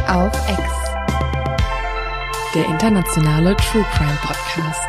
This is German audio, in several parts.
auf Ex, der internationale True Crime Podcast.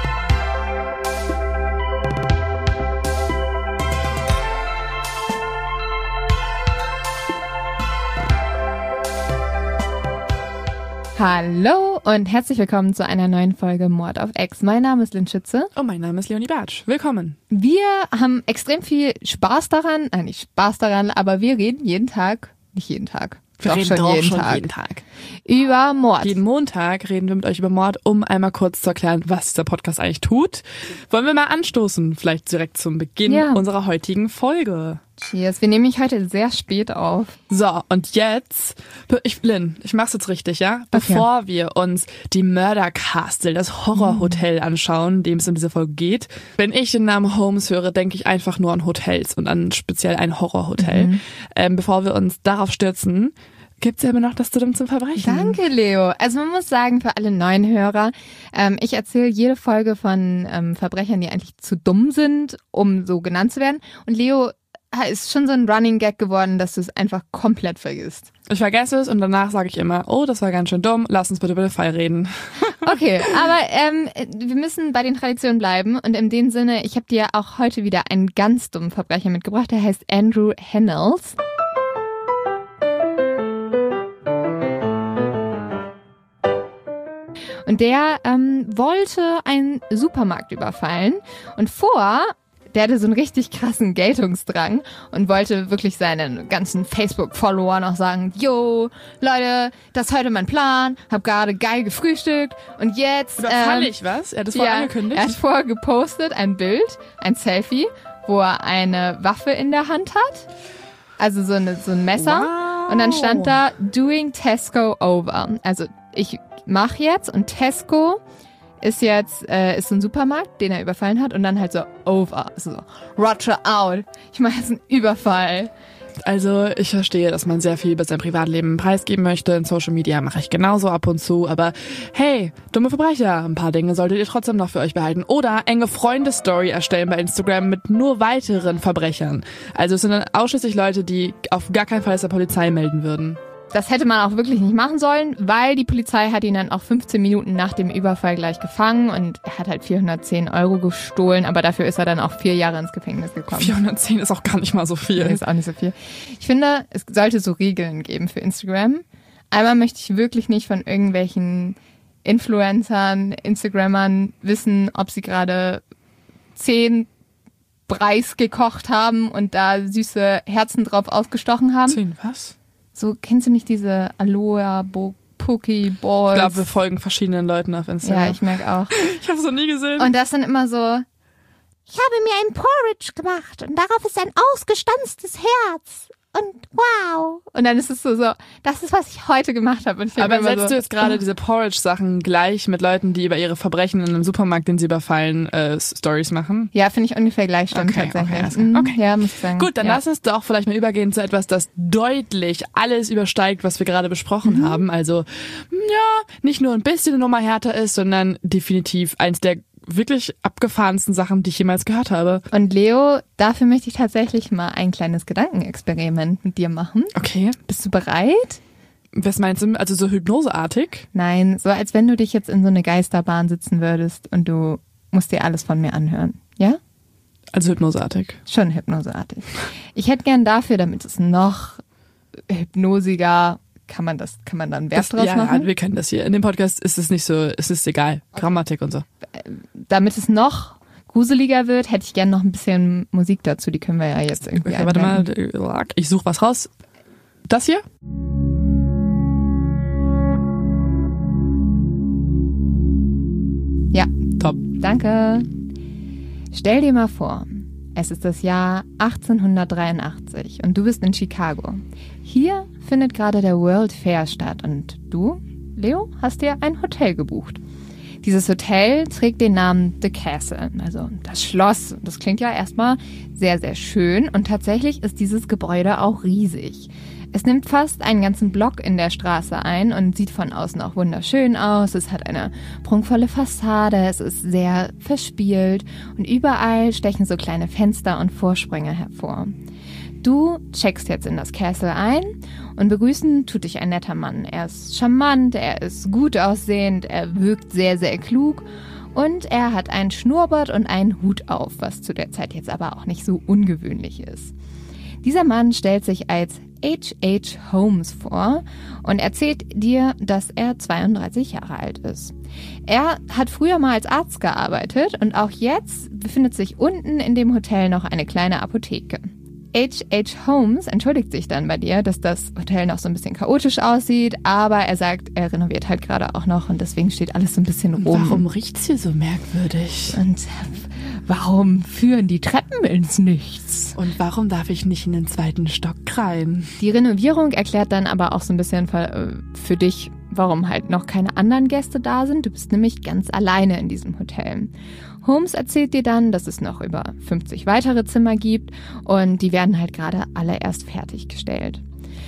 Hallo und herzlich willkommen zu einer neuen Folge Mord auf Ex. Mein Name ist Lynn Schütze. Und mein Name ist Leonie Bartsch. Willkommen. Wir haben extrem viel Spaß daran, nicht Spaß daran, aber wir reden jeden Tag, nicht jeden Tag, wir reden schon jeden Tag über Mord. Jeden Montag reden wir mit euch über Mord, um einmal kurz zu erklären, was dieser Podcast eigentlich tut. Wollen wir mal anstoßen, vielleicht direkt zum Beginn unserer heutigen Folge. Cheers, wir nehmen mich heute sehr spät auf. So, und jetzt, Lynn, ich mach's jetzt richtig, ja? Bevor wir uns die Murder Castle, das Horrorhotel anschauen, in dem es in dieser Folge geht. Wenn ich den Namen Holmes höre, denke ich einfach nur an Hotels und an speziell ein Horrorhotel. Bevor wir uns darauf stürzen, gibt's ja immer noch das zu dumm zum Verbrechen. Danke, Leo. Also man muss sagen, für alle neuen Hörer, ich erzähle jede Folge von Verbrechern, die eigentlich zu dumm sind, um so genannt zu werden. Und Leo ist schon so ein Running Gag geworden, dass du es einfach komplett vergisst. Ich vergesse es und danach sage ich immer, oh, das war ganz schön dumm, lass uns bitte über den Fall reden. Okay, aber wir müssen bei den Traditionen bleiben und in dem Sinne, ich habe dir auch heute wieder einen ganz dummen Verbrecher mitgebracht, der heißt Andrew Hennels. Und der wollte einen Supermarkt überfallen und der hatte so einen richtig krassen Geltungsdrang und wollte wirklich seinen ganzen Facebook-Follower noch sagen, yo, Leute, das ist heute mein Plan, hab gerade geil gefrühstückt und jetzt... Überfalle ich was? Er hat das vorher angekündigt? Er hat vorher gepostet, ein Bild, ein Selfie, wo er eine Waffe in der Hand hat, also so ein Messer. Wow. Und dann stand da, doing Tesco over. Also ich mache jetzt und Tesco ist jetzt ist so ein Supermarkt, den er überfallen hat und dann halt so over, also so Roger out. Ich mache jetzt einen Überfall. Also ich verstehe, dass man sehr viel über sein Privatleben preisgeben möchte. In Social Media mache ich genauso ab und zu. Aber hey, dumme Verbrecher, ein paar Dinge solltet ihr trotzdem noch für euch behalten. Oder enge Freunde-Story erstellen bei Instagram mit nur weiteren Verbrechern. Also es sind dann ausschließlich Leute, die auf gar keinen Fall es der Polizei melden würden. Das hätte man auch wirklich nicht machen sollen, weil die Polizei hat ihn dann auch 15 Minuten nach dem Überfall gleich gefangen und er hat halt 410 € gestohlen, aber dafür ist er dann auch 4 Jahre ins Gefängnis gekommen. 410 ist auch gar nicht mal so viel. Ist auch nicht so viel. Ich finde, es sollte so Regeln geben für Instagram. Einmal möchte ich wirklich nicht von irgendwelchen Influencern, Instagrammern wissen, ob sie gerade 10 Breis gekocht haben und da süße Herzen drauf ausgestochen haben. 10 was? So, kennst du nicht diese Aloha Pokeballs? Ich glaube, wir folgen verschiedenen Leuten auf Instagram. Ja, ich merke auch. Ich habe es noch nie gesehen. Und das dann immer so, ich habe mir ein Porridge gemacht und darauf ist ein ausgestanztes Herz. Und wow. Und dann ist es so, das ist, was ich heute gemacht habe. Und ich aber setzt du jetzt gerade diese Porridge-Sachen gleich mit Leuten, die über ihre Verbrechen in einem Supermarkt, den sie überfallen, Stories machen? Ja, finde ich ungefähr gleich, stimmt tatsächlich. Okay. Ja, muss ich sagen. Gut, dann lass uns doch vielleicht mal übergehen zu etwas, das deutlich alles übersteigt, was wir gerade besprochen haben. Also, ja, nicht nur ein bisschen eine Nummer härter ist, sondern definitiv eins der wirklich abgefahrensten Sachen, die ich jemals gehört habe. Und Leo, dafür möchte ich tatsächlich mal ein kleines Gedankenexperiment mit dir machen. Okay. Bist du bereit? Was meinst du? Also so hypnoseartig? Nein, so als wenn du dich jetzt in so eine Geisterbahn sitzen würdest und du musst dir alles von mir anhören. Ja? Also hypnoseartig. Schon hypnoseartig. Ich hätte gern dafür, damit es noch hypnosiger kann man dann Wert draus machen? Ja, wir kennen das hier. In dem Podcast ist es nicht so, es ist egal. Grammatik und so. Damit es noch gruseliger wird, hätte ich gerne noch ein bisschen Musik dazu. Die können wir ja jetzt irgendwie einblenden. Warte mal, ich suche was raus. Das hier? Ja. Top. Danke. Stell dir mal vor, es ist das Jahr 1883 und du bist in Chicago. Hier findet gerade der World Fair statt und du, Leo, hast dir ein Hotel gebucht. Dieses Hotel trägt den Namen The Castle, also das Schloss. Das klingt ja erstmal sehr, sehr schön und tatsächlich ist dieses Gebäude auch riesig. Es nimmt fast einen ganzen Block in der Straße ein und sieht von außen auch wunderschön aus. Es hat eine prunkvolle Fassade, es ist sehr verspielt und überall stechen so kleine Fenster und Vorsprünge hervor. Du checkst jetzt in das Castle ein und begrüßen tut dich ein netter Mann. Er ist charmant, er ist gut aussehend, er wirkt sehr, sehr klug und er hat einen Schnurrbart und einen Hut auf, was zu der Zeit jetzt aber auch nicht so ungewöhnlich ist. Dieser Mann stellt sich als H.H. Holmes vor und erzählt dir, dass er 32 Jahre alt ist. Er hat früher mal als Arzt gearbeitet und auch jetzt befindet sich unten in dem Hotel noch eine kleine Apotheke. H.H. Holmes entschuldigt sich dann bei dir, dass das Hotel noch so ein bisschen chaotisch aussieht, aber er sagt, er renoviert halt gerade auch noch und deswegen steht alles so ein bisschen rum. Warum riecht's hier so merkwürdig? Und warum führen die Treppen ins Nichts? Und warum darf ich nicht in den 2. Stock rein? Die Renovierung erklärt dann aber auch so ein bisschen für dich, warum halt noch keine anderen Gäste da sind. Du bist nämlich ganz alleine in diesem Hotel. Holmes erzählt dir dann, dass es noch über 50 weitere Zimmer gibt und die werden halt gerade alle erst fertiggestellt.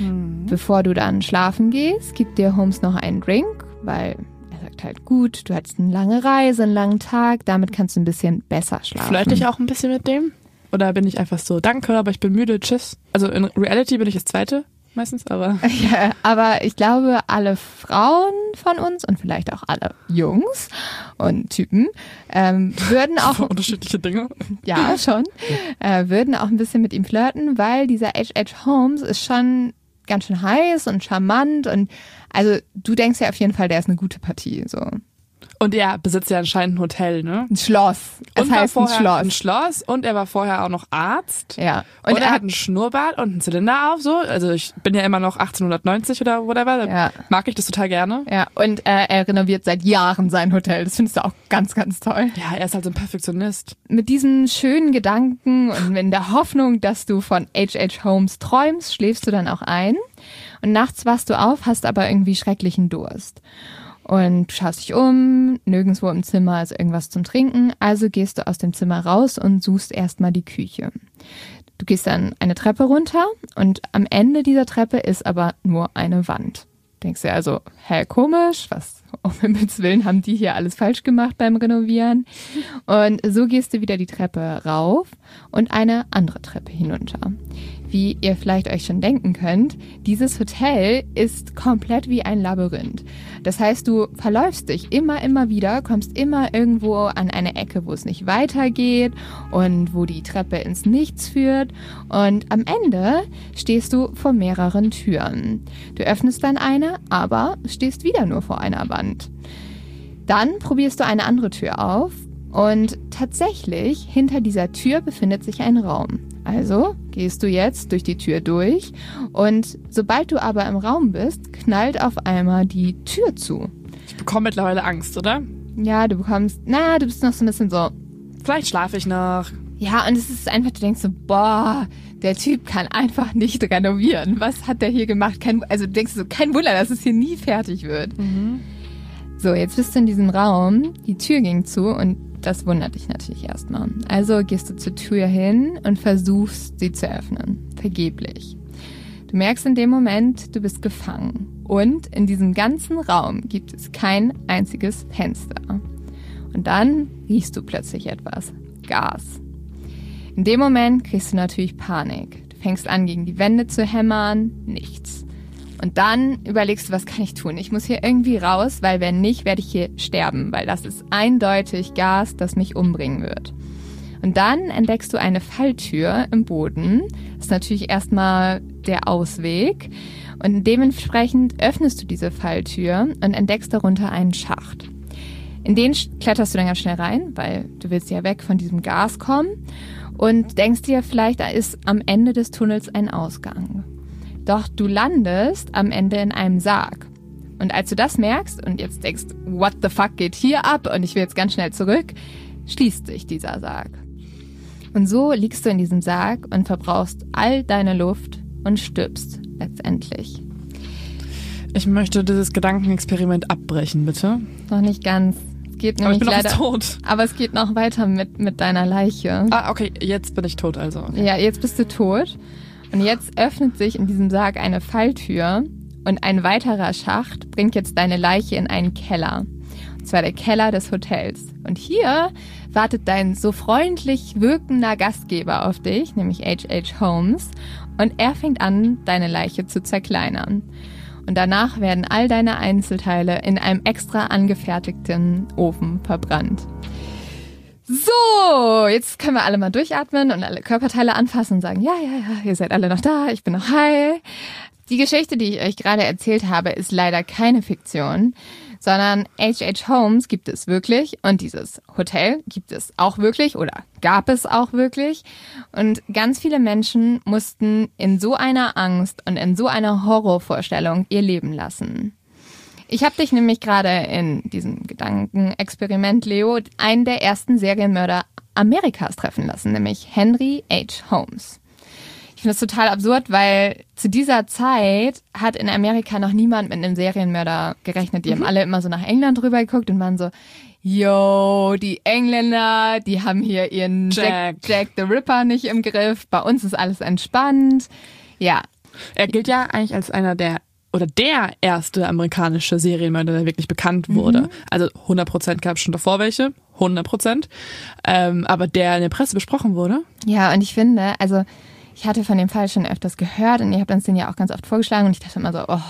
Bevor du dann schlafen gehst, gibt dir Holmes noch einen Drink, weil er sagt halt, gut, du hattest eine lange Reise, einen langen Tag, damit kannst du ein bisschen besser schlafen. Flirte ich auch ein bisschen mit dem? Oder bin ich einfach so, danke, aber ich bin müde, tschüss? Also in Reality bin ich das Zweite meistens, aber... Ja, aber ich glaube, alle Frauen von uns und vielleicht auch alle Jungs und Typen würden auch... Unterschiedliche Dinge. Ja, schon. Würden auch ein bisschen mit ihm flirten, weil dieser H.H. Holmes ist schon ganz schön heiß und charmant und also du denkst ja auf jeden Fall, der ist eine gute Partie, so. Und er besitzt ja anscheinend ein Hotel, ne? Ein Schloss. Es heißt ein Schloss. Ein Schloss und er war vorher auch noch Arzt. Ja. Und er hat einen Schnurrbart und einen Zylinder auf, so. Also ich bin ja immer noch 1890 oder whatever. Da mag ich das total gerne. Ja, und er renoviert seit Jahren sein Hotel. Das findest du auch ganz, ganz toll. Ja, er ist halt so ein Perfektionist. Mit diesen schönen Gedanken und in der Hoffnung, dass du von H.H. Holmes träumst, schläfst du dann auch ein. Und nachts wachst du auf, hast aber irgendwie schrecklichen Durst. Und du schaust dich um, nirgendwo im Zimmer ist irgendwas zum Trinken, also gehst du aus dem Zimmer raus und suchst erstmal die Küche. Du gehst dann eine Treppe runter und am Ende dieser Treppe ist aber nur eine Wand. Denkst du also, komisch, was um Himmels Willen haben die hier alles falsch gemacht beim Renovieren? Und so gehst du wieder die Treppe rauf und eine andere Treppe hinunter. Wie ihr vielleicht euch schon denken könnt, dieses Hotel ist komplett wie ein Labyrinth. Das heißt, du verläufst dich immer wieder, kommst immer irgendwo an eine Ecke, wo es nicht weitergeht und wo die Treppe ins Nichts führt. Und am Ende stehst du vor mehreren Türen. Du öffnest dann eine, aber stehst wieder nur vor einer Wand. Dann probierst du eine andere Tür auf und tatsächlich hinter dieser Tür befindet sich ein Raum. Also gehst du jetzt durch die Tür durch und sobald du aber im Raum bist, knallt auf einmal die Tür zu. Ich bekomme mittlerweile Angst, oder? Ja, du bist noch so ein bisschen so... Vielleicht schlafe ich noch. Ja, und es ist einfach, du denkst so, boah, der Typ kann einfach nicht renovieren. Was hat der hier gemacht? Du denkst so, kein Wunder, dass es hier nie fertig wird. So, jetzt bist du in diesem Raum, die Tür ging zu und das wundert dich natürlich erstmal. Also gehst du zur Tür hin und versuchst, sie zu öffnen. Vergeblich. Du merkst in dem Moment, du bist gefangen. Und in diesem ganzen Raum gibt es kein einziges Fenster. Und dann riechst du plötzlich etwas. Gas. In dem Moment kriegst du natürlich Panik. Du fängst an, gegen die Wände zu hämmern. Nichts. Und dann überlegst du, was kann ich tun? Ich muss hier irgendwie raus, weil wenn nicht, werde ich hier sterben, weil das ist eindeutig Gas, das mich umbringen wird. Und dann entdeckst du eine Falltür im Boden. Das ist natürlich erstmal der Ausweg. Und dementsprechend öffnest du diese Falltür und entdeckst darunter einen Schacht. In den kletterst du dann ganz schnell rein, weil du willst ja weg von diesem Gas kommen. Und denkst dir vielleicht, da ist am Ende des Tunnels ein Ausgang. Doch du landest am Ende in einem Sarg. Und als du das merkst und jetzt denkst, what the fuck geht hier ab und ich will jetzt ganz schnell zurück, schließt sich dieser Sarg. Und so liegst du in diesem Sarg und verbrauchst all deine Luft und stirbst letztendlich. Ich möchte dieses Gedankenexperiment abbrechen, bitte. Noch nicht ganz. Es geht nämlich aber ich bin leider, noch tot. Aber es geht noch weiter mit deiner Leiche. Ah, okay, jetzt bin ich tot also. Okay. Ja, jetzt bist du tot. Und jetzt öffnet sich in diesem Sarg eine Falltür und ein weiterer Schacht bringt jetzt deine Leiche in einen Keller. und zwar der Keller des Hotels. Und hier wartet dein so freundlich wirkender Gastgeber auf dich, nämlich H.H. Holmes, und er fängt an, deine Leiche zu zerkleinern. Und danach werden all deine Einzelteile in einem extra angefertigten Ofen verbrannt. So, jetzt können wir alle mal durchatmen und alle Körperteile anfassen und sagen, ja, ihr seid alle noch da, ich bin noch heil. Die Geschichte, die ich euch gerade erzählt habe, ist leider keine Fiktion, sondern H.H. Holmes gibt es wirklich und dieses Hotel gibt es auch wirklich oder gab es auch wirklich. Und ganz viele Menschen mussten in so einer Angst und in so einer Horrorvorstellung ihr Leben lassen. Ich habe dich nämlich gerade in diesem Gedankenexperiment, Leo, einen der ersten Serienmörder Amerikas treffen lassen, nämlich Henry H. Holmes. Ich finde das total absurd, weil zu dieser Zeit hat in Amerika noch niemand mit einem Serienmörder gerechnet. Die haben alle immer so nach England rüber geguckt und waren so, yo, die Engländer, die haben hier ihren Jack the Ripper nicht im Griff. Bei uns ist alles entspannt. Ja. Er gilt ja eigentlich als einer der erste amerikanische Serienmörder, der wirklich bekannt wurde. Also 100% gab es schon davor welche, 100%. Aber der in der Presse besprochen wurde. Ja, und ich finde, also ich hatte von dem Fall schon öfters gehört und ihr habt uns den ja auch ganz oft vorgeschlagen und ich dachte immer so, oh,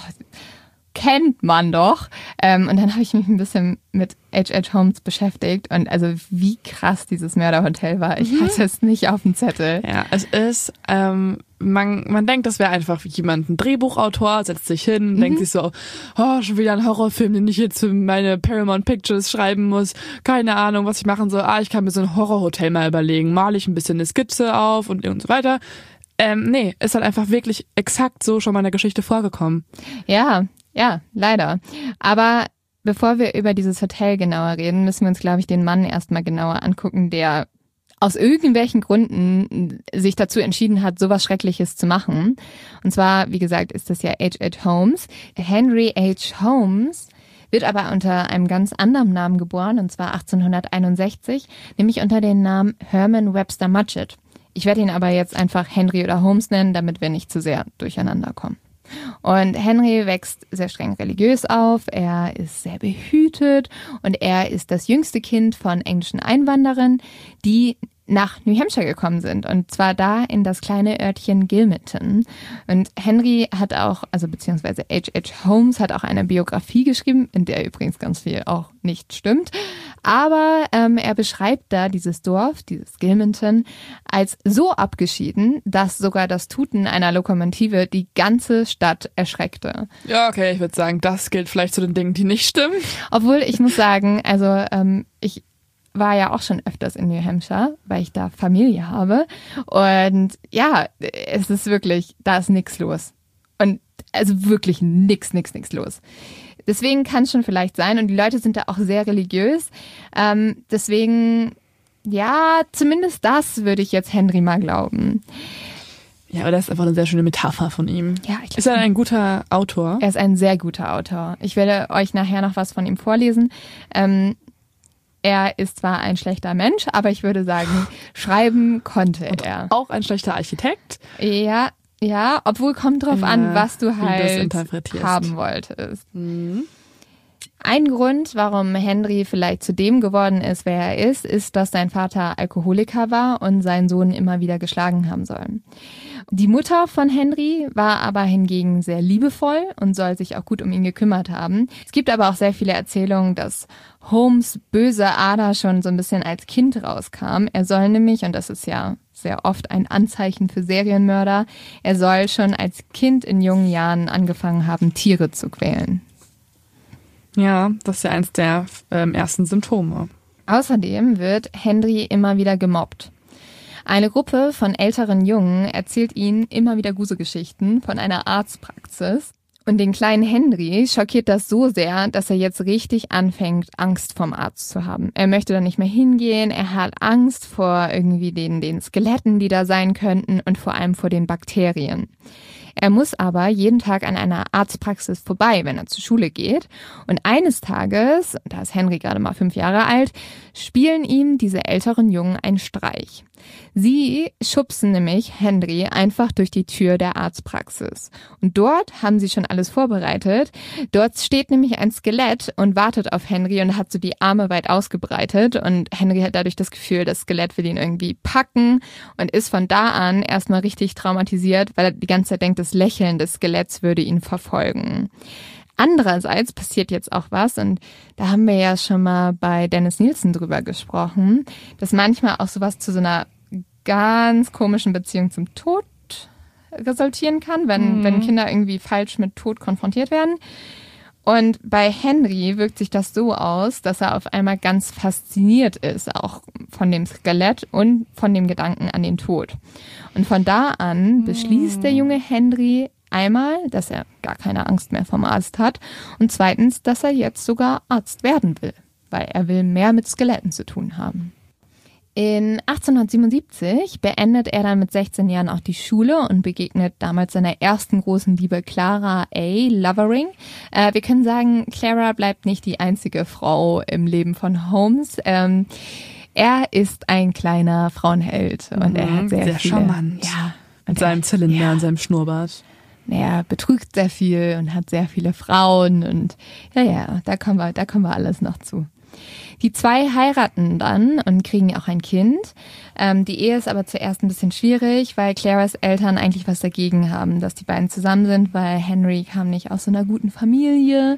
kennt man doch. Und dann habe ich mich ein bisschen mit H.H. Holmes beschäftigt und also wie krass dieses Mörderhotel war. Ich hatte es nicht auf dem Zettel. Ja, es ist, man denkt, das wäre einfach jemand, ein Drehbuchautor, setzt sich hin, denkt sich so, oh, schon wieder ein Horrorfilm, den ich jetzt für meine Paramount Pictures schreiben muss. Keine Ahnung, was ich machen soll. Ich kann mir so ein Horrorhotel mal überlegen. Male ich ein bisschen eine Skizze auf und so weiter. Nee, ist halt einfach wirklich exakt so schon mal in der Geschichte vorgekommen. Ja, leider. Aber bevor wir über dieses Hotel genauer reden, müssen wir uns, glaube ich, den Mann erstmal genauer angucken, der aus irgendwelchen Gründen sich dazu entschieden hat, sowas Schreckliches zu machen. Und zwar, wie gesagt, ist das ja H.H. Holmes. Henry H. Holmes wird aber unter einem ganz anderen Namen geboren, und zwar 1861, nämlich unter dem Namen Herman Webster Mudgett. Ich werde ihn aber jetzt einfach Henry oder Holmes nennen, damit wir nicht zu sehr durcheinander kommen. Und Henry wächst sehr streng religiös auf, er ist sehr behütet und er ist das jüngste Kind von englischen Einwanderern, die nach New Hampshire gekommen sind, und zwar da in das kleine Örtchen Gilmanton. Und Henry hat auch, also beziehungsweise H.H. Holmes hat auch eine Biografie geschrieben, in der übrigens ganz viel auch nicht stimmt. Aber er beschreibt da dieses Dorf, dieses Gilmanton, als so abgeschieden, dass sogar das Tuten einer Lokomotive die ganze Stadt erschreckte. Ja, okay, ich würde sagen, das gilt vielleicht zu den Dingen, die nicht stimmen. Obwohl, ich muss sagen, also ich war ja auch schon öfters in New Hampshire, weil ich da Familie habe. Und ja, es ist wirklich, da ist nichts los. Und also wirklich nix los. Deswegen kann es schon vielleicht sein. Und die Leute sind da auch sehr religiös. Deswegen, ja, zumindest das würde ich jetzt Henry mal glauben. Ja, aber das ist einfach eine sehr schöne Metapher von ihm. Ja, ist er ein guter Autor? Er ist ein sehr guter Autor. Ich werde euch nachher noch was von ihm vorlesen. Er ist zwar ein schlechter Mensch, aber ich würde sagen, schreiben konnte er. Auch ein schlechter Architekt? Ja, obwohl kommt drauf an, was du halt haben wolltest. Ein Grund, warum Henry vielleicht zu dem geworden ist, wer er ist, dass sein Vater Alkoholiker war und seinen Sohn immer wieder geschlagen haben soll. Die Mutter von Henry war aber hingegen sehr liebevoll und soll sich auch gut um ihn gekümmert haben. Es gibt aber auch sehr viele Erzählungen, dass Holmes' böse Ader schon so ein bisschen als Kind rauskam. Er soll nämlich, und das ist ja sehr oft ein Anzeichen für Serienmörder, er soll schon als Kind in jungen Jahren angefangen haben, Tiere zu quälen. Ja, das ist ja eins der ersten Symptome. Außerdem wird Henry immer wieder gemobbt. Eine Gruppe von älteren Jungen erzählt ihnen immer wieder Gruselgeschichten von einer Arztpraxis. Und den kleinen Henry schockiert das so sehr, dass er jetzt richtig anfängt, Angst vorm Arzt zu haben. Er möchte da nicht mehr hingehen, er hat Angst vor irgendwie den Skeletten, die da sein könnten, und vor allem vor den Bakterien. Er muss aber jeden Tag an einer Arztpraxis vorbei, wenn er zur Schule geht. Und eines Tages, da ist Henry gerade mal 5 Jahre alt, spielen ihm diese älteren Jungen einen Streich. Sie schubsen nämlich Henry einfach durch die Tür der Arztpraxis. Und dort haben sie schon alles vorbereitet. Dort steht nämlich ein Skelett und wartet auf Henry und hat so die Arme weit ausgebreitet. Und Henry hat dadurch das Gefühl, das Skelett will ihn irgendwie packen und ist von da an erstmal richtig traumatisiert, weil er die ganze Zeit denkt, das Lächeln des Skeletts würde ihn verfolgen. Andererseits passiert jetzt auch was, und da haben wir ja schon mal bei Dennis Nielsen drüber gesprochen, dass manchmal auch sowas zu so einer ganz komischen Beziehung zum Tod resultieren kann, wenn Kinder irgendwie falsch mit Tod konfrontiert werden. Und bei Henry wirkt sich das so aus, dass er auf einmal ganz fasziniert ist, auch von dem Skelett und von dem Gedanken an den Tod. Und von da an beschließt der junge Henry einmal, dass er gar keine Angst mehr vom Arzt hat, und zweitens, dass er jetzt sogar Arzt werden will, weil er will mehr mit Skeletten zu tun haben. In 1877 beendet er dann mit 16 Jahren auch die Schule und begegnet damals seiner ersten großen Liebe Clara A. Lovering. Wir können sagen, Clara bleibt nicht die einzige Frau im Leben von Holmes. Er ist ein kleiner Frauenheld und er hat sehr viele, charmant. Ja, mit seinem Zylinder und seinem Schnurrbart. Er betrügt sehr viel und hat sehr viele Frauen und da kommen wir alles noch zu. Die zwei heiraten dann und kriegen auch ein Kind. Die Ehe ist aber zuerst ein bisschen schwierig, weil Claras Eltern eigentlich was dagegen haben, dass die beiden zusammen sind, weil Henry kam nicht aus so einer guten Familie.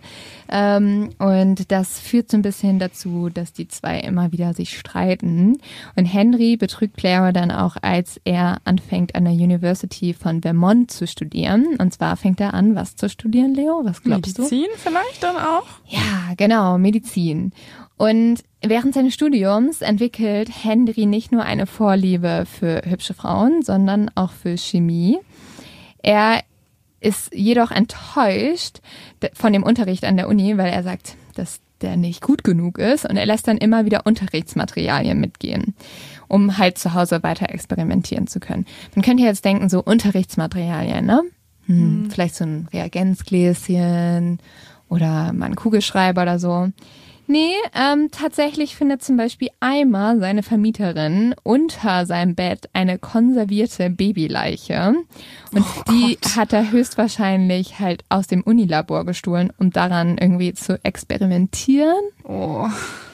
Und das führt so ein bisschen dazu, dass die zwei immer wieder sich streiten. Und Henry betrügt Clara dann auch, als er anfängt, an der University von Vermont zu studieren. Und zwar fängt er an, was zu studieren, Leo? Was glaubst du? Medizin vielleicht dann auch? Ja, genau, Medizin. Und während seines Studiums entwickelt Henry nicht nur eine Vorliebe für hübsche Frauen, sondern auch für Chemie. Er ist jedoch enttäuscht von dem Unterricht an der Uni, weil er sagt, dass der nicht gut genug ist, und er lässt dann immer wieder Unterrichtsmaterialien mitgehen, um halt zu Hause weiter experimentieren zu können. Man könnte jetzt denken, so Unterrichtsmaterialien, ne? Vielleicht so ein Reagenzgläschen oder mal ein Kugelschreiber oder so. Nee, tatsächlich findet zum Beispiel einmal seine Vermieterin unter seinem Bett eine konservierte Babyleiche. Und die hat er höchstwahrscheinlich halt aus dem Unilabor gestohlen, um daran irgendwie zu experimentieren. Oh.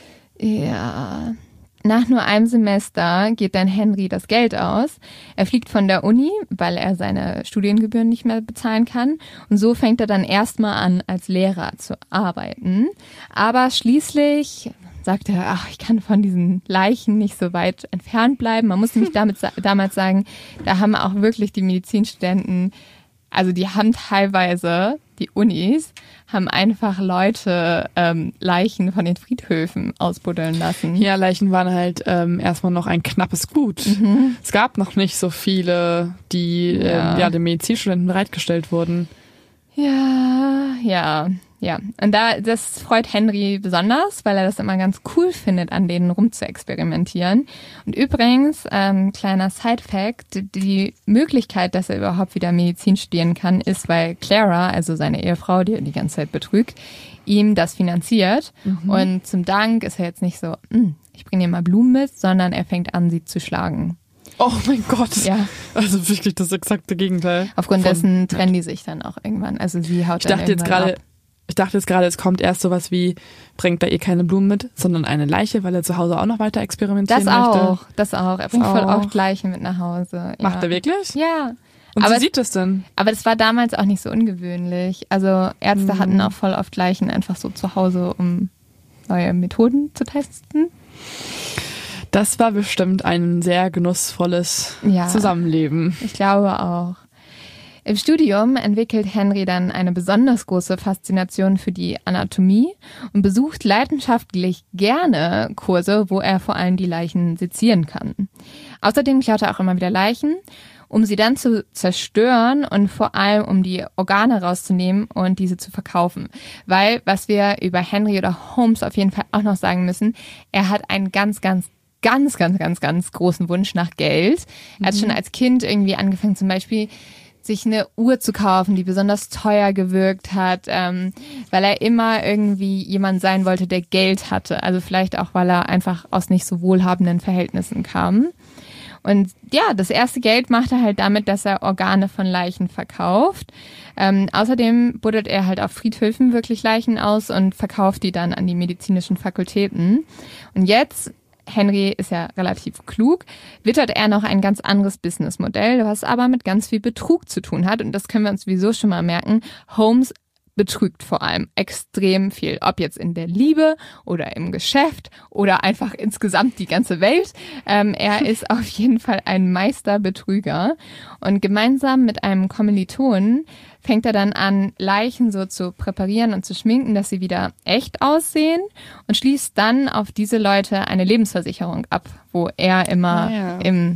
Ja. Nach nur einem Semester geht dann Henry das Geld aus. Er fliegt von der Uni, weil er seine Studiengebühren nicht mehr bezahlen kann. Und so fängt er dann erstmal an, als Lehrer zu arbeiten. Aber schließlich sagt er, ich kann von diesen Leichen nicht so weit entfernt bleiben. Man muss nämlich damals sagen, da haben auch wirklich die Medizinstudenten, also die haben teilweise, die Unis, haben einfach Leute Leichen von den Friedhöfen ausbuddeln lassen. Ja, Leichen waren halt erstmal noch ein knappes Gut. Es gab noch nicht so viele, die den Medizinstudenten bereitgestellt wurden. Ja. Und das freut Henry besonders, weil er das immer ganz cool findet, an denen rumzuexperimentieren. Und übrigens, kleiner Side-Fact, die Möglichkeit, dass er überhaupt wieder Medizin studieren kann, ist, weil Clara, also seine Ehefrau, die die ganze Zeit betrügt, ihm das finanziert. Und zum Dank ist er jetzt nicht so, ich bringe dir mal Blumen mit, sondern er fängt an, sie zu schlagen. Oh mein Gott. Ja. Also wirklich das exakte Gegenteil. Aufgrund dessen trennen die sich dann auch irgendwann. Also sie haut dann irgendwann ab. Ich dachte jetzt gerade, es kommt erst sowas wie, bringt da keine Blumen mit, sondern eine Leiche, weil er zu Hause auch noch weiter experimentieren möchte. Das auch. Er bringt voll oft Leichen mit nach Hause. Ja. Macht er wirklich? Ja. Und wie sieht das denn? Aber das war damals auch nicht so ungewöhnlich. Also Ärzte hatten auch voll oft Leichen einfach so zu Hause, um neue Methoden zu testen. Das war bestimmt ein sehr genussvolles Zusammenleben. Ich glaube auch. Im Studium entwickelt Henry dann eine besonders große Faszination für die Anatomie und besucht leidenschaftlich gerne Kurse, wo er vor allem die Leichen sezieren kann. Außerdem klaut er auch immer wieder Leichen, um sie dann zu zerstören und vor allem um die Organe rauszunehmen und diese zu verkaufen. Weil, was wir über Henry oder Holmes auf jeden Fall auch noch sagen müssen, er hat einen ganz großen Wunsch nach Geld. Er hat schon als Kind irgendwie angefangen, zum Beispiel sich eine Uhr zu kaufen, die besonders teuer gewirkt hat, weil er immer irgendwie jemand sein wollte, der Geld hatte. Also vielleicht auch, weil er einfach aus nicht so wohlhabenden Verhältnissen kam. Und ja, das erste Geld macht er halt damit, dass er Organe von Leichen verkauft. Außerdem buddelt er halt auf Friedhöfen wirklich Leichen aus und verkauft die dann an die medizinischen Fakultäten. Und jetzt, Henry ist ja relativ klug, wittert er noch ein ganz anderes Businessmodell, was aber mit ganz viel Betrug zu tun hat. Und das können wir uns sowieso schon mal merken. Holmes betrügt vor allem extrem viel, ob jetzt in der Liebe oder im Geschäft oder einfach insgesamt die ganze Welt. Er ist auf jeden Fall ein Meisterbetrüger und gemeinsam mit einem Kommilitonen fängt er dann an, Leichen so zu präparieren und zu schminken, dass sie wieder echt aussehen und schließt dann auf diese Leute eine Lebensversicherung ab, wo er immer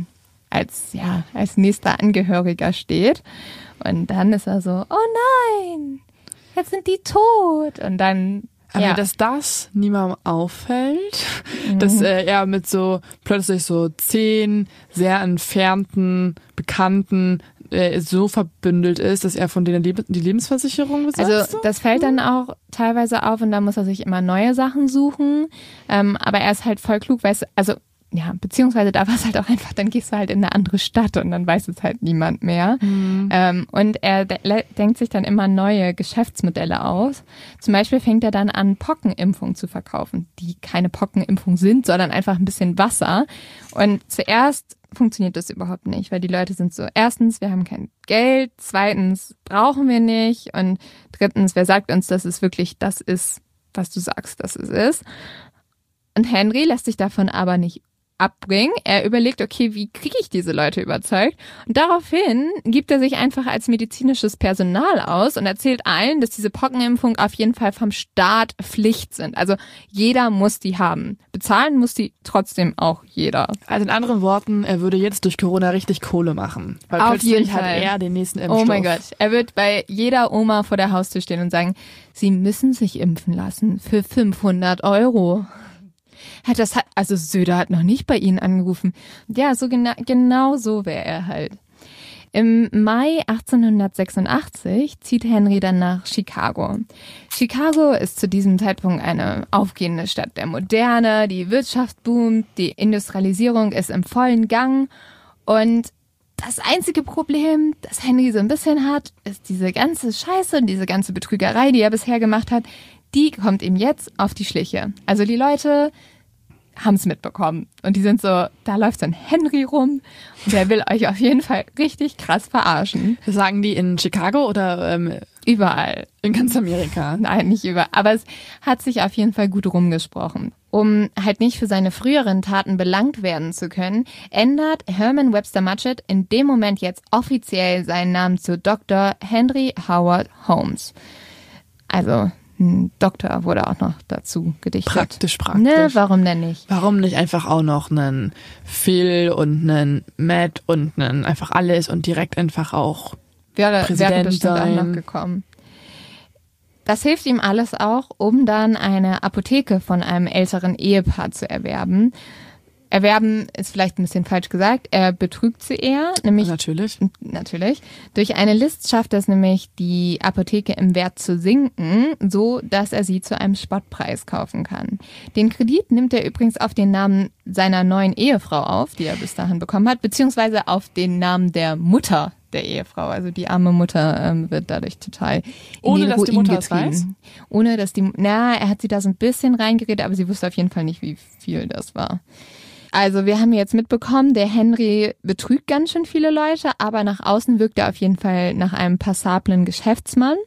als nächster Angehöriger steht. Und dann ist er so, oh nein, jetzt sind die tot. Und dann, aber dass das niemandem auffällt, dass er mit so plötzlich so 10 sehr entfernten Bekannten so verbündelt ist, dass er von denen die Lebensversicherung besitzt. Also das fällt dann auch teilweise auf und da muss er sich immer neue Sachen suchen. Aber er ist halt voll klug, beziehungsweise da war es halt auch einfach, dann gehst du halt in eine andere Stadt und dann weiß es halt niemand mehr. Und er denkt sich dann immer neue Geschäftsmodelle aus. Zum Beispiel fängt er dann an, Pockenimpfungen zu verkaufen, die keine Pockenimpfung sind, sondern einfach ein bisschen Wasser. Und zuerst funktioniert das überhaupt nicht, weil die Leute sind so, erstens, wir haben kein Geld, zweitens, brauchen wir nicht und drittens, wer sagt uns, dass es wirklich das ist, was du sagst, dass es ist. Und Henry lässt sich davon aber nicht abbringen. Er überlegt, okay, wie kriege ich diese Leute überzeugt? Und daraufhin gibt er sich einfach als medizinisches Personal aus und erzählt allen, dass diese Pockenimpfung auf jeden Fall vom Staat Pflicht sind. Also jeder muss die haben. Bezahlen muss die trotzdem auch jeder. Also in anderen Worten, er würde jetzt durch Corona richtig Kohle machen. Weil auf plötzlich jeden hat Fall. er den nächsten Impfstoff. Oh mein Gott. Er wird bei jeder Oma vor der Haustür stehen und sagen, sie müssen sich impfen lassen für 500 €. Also Söder hat noch nicht bei Ihnen angerufen. Ja, so genau so wäre er halt. Im Mai 1886 zieht Henry dann nach Chicago. Chicago ist zu diesem Zeitpunkt eine aufgehende Stadt der Moderne, die Wirtschaft boomt, die Industrialisierung ist im vollen Gang und das einzige Problem, das Henry so ein bisschen hat, ist diese ganze Scheiße und diese ganze Betrügerei, die er bisher gemacht hat, die kommt ihm jetzt auf die Schliche. Also die Leute haben es mitbekommen. Und die sind so, da läuft so ein Henry rum und der will euch auf jeden Fall richtig krass verarschen. Sagen die in Chicago oder überall? In ganz Amerika? Nein, nicht überall. Aber es hat sich auf jeden Fall gut rumgesprochen. Um halt nicht für seine früheren Taten belangt werden zu können, ändert Herman Webster Mudgett in dem Moment jetzt offiziell seinen Namen zu Dr. Henry Howard Holmes. Also ein Doktor wurde auch noch dazu gedichtet. Praktisch. Ne, warum denn nicht? Warum nicht einfach auch noch einen Phil und einen Matt und einen einfach alles und direkt einfach auch wäre Präsident bestimmt sein. auch noch gekommen. Das hilft ihm alles auch, um dann eine Apotheke von einem älteren Ehepaar zu erwerben. Erwerben ist vielleicht ein bisschen falsch gesagt. Er betrügt sie eher, nämlich natürlich. Durch eine List schafft er es nämlich, die Apotheke im Wert zu sinken, so dass er sie zu einem Spottpreis kaufen kann. Den Kredit nimmt er übrigens auf den Namen seiner neuen Ehefrau auf, die er bis dahin bekommen hat, beziehungsweise auf den Namen der Mutter der Ehefrau. Also die arme Mutter wird dadurch total in den Ruin getrieben. Ohne dass die Mutter es weiß? Er hat sie da so ein bisschen reingeredet, aber sie wusste auf jeden Fall nicht, wie viel das war. Also wir haben jetzt mitbekommen, der Henry betrügt ganz schön viele Leute, aber nach außen wirkt er auf jeden Fall nach einem passablen Geschäftsmann.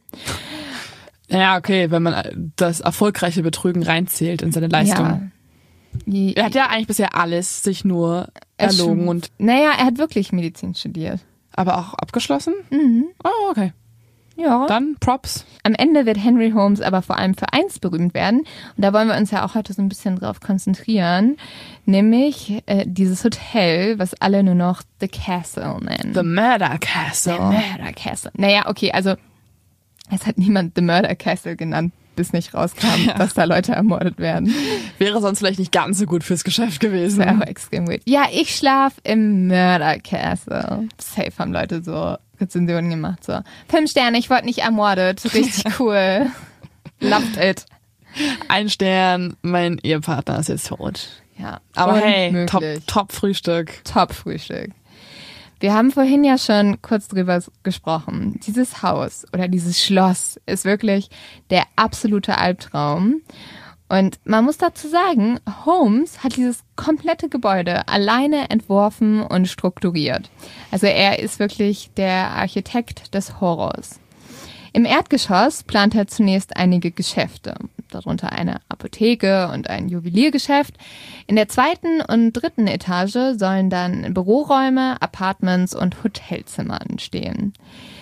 Ja, okay, wenn man das erfolgreiche Betrügen reinzählt in seine Leistung. Ja. Er hat ja eigentlich bisher alles sich nur erlogen. Er hat wirklich Medizin studiert. Aber auch abgeschlossen? Mhm. Oh, okay. Ja. Dann Props. Am Ende wird Henry Holmes aber vor allem für eins berühmt werden. Und da wollen wir uns ja auch heute so ein bisschen drauf konzentrieren. Nämlich dieses Hotel, was alle nur noch The Castle nennen. The Murder Castle. The Murder Castle. Naja, okay, also es hat niemand The Murder Castle genannt, bis nicht rauskam, dass da Leute ermordet werden. Wäre sonst vielleicht nicht ganz so gut fürs Geschäft gewesen. Wäre auch extrem weird. Ja, ich schlaf im Murder Castle. Safe haben Leute so Rezensionen gemacht, so 5 Sterne, ich wurde nicht ermordet, richtig cool. Loved it. 1 Stern, mein Ehepartner ist jetzt tot. Ja, aber unmöglich. hey, top Frühstück. Top Frühstück. Wir haben vorhin ja schon kurz drüber gesprochen. Dieses Haus oder dieses Schloss ist wirklich der absolute Albtraum. Und man muss dazu sagen, Holmes hat dieses komplette Gebäude alleine entworfen und strukturiert. Also er ist wirklich der Architekt des Horrors. Im Erdgeschoss plant er zunächst einige Geschäfte, darunter eine Apotheke und ein Juweliergeschäft. In der 2. und 3. Etage sollen dann Büroräume, Apartments und Hotelzimmer entstehen.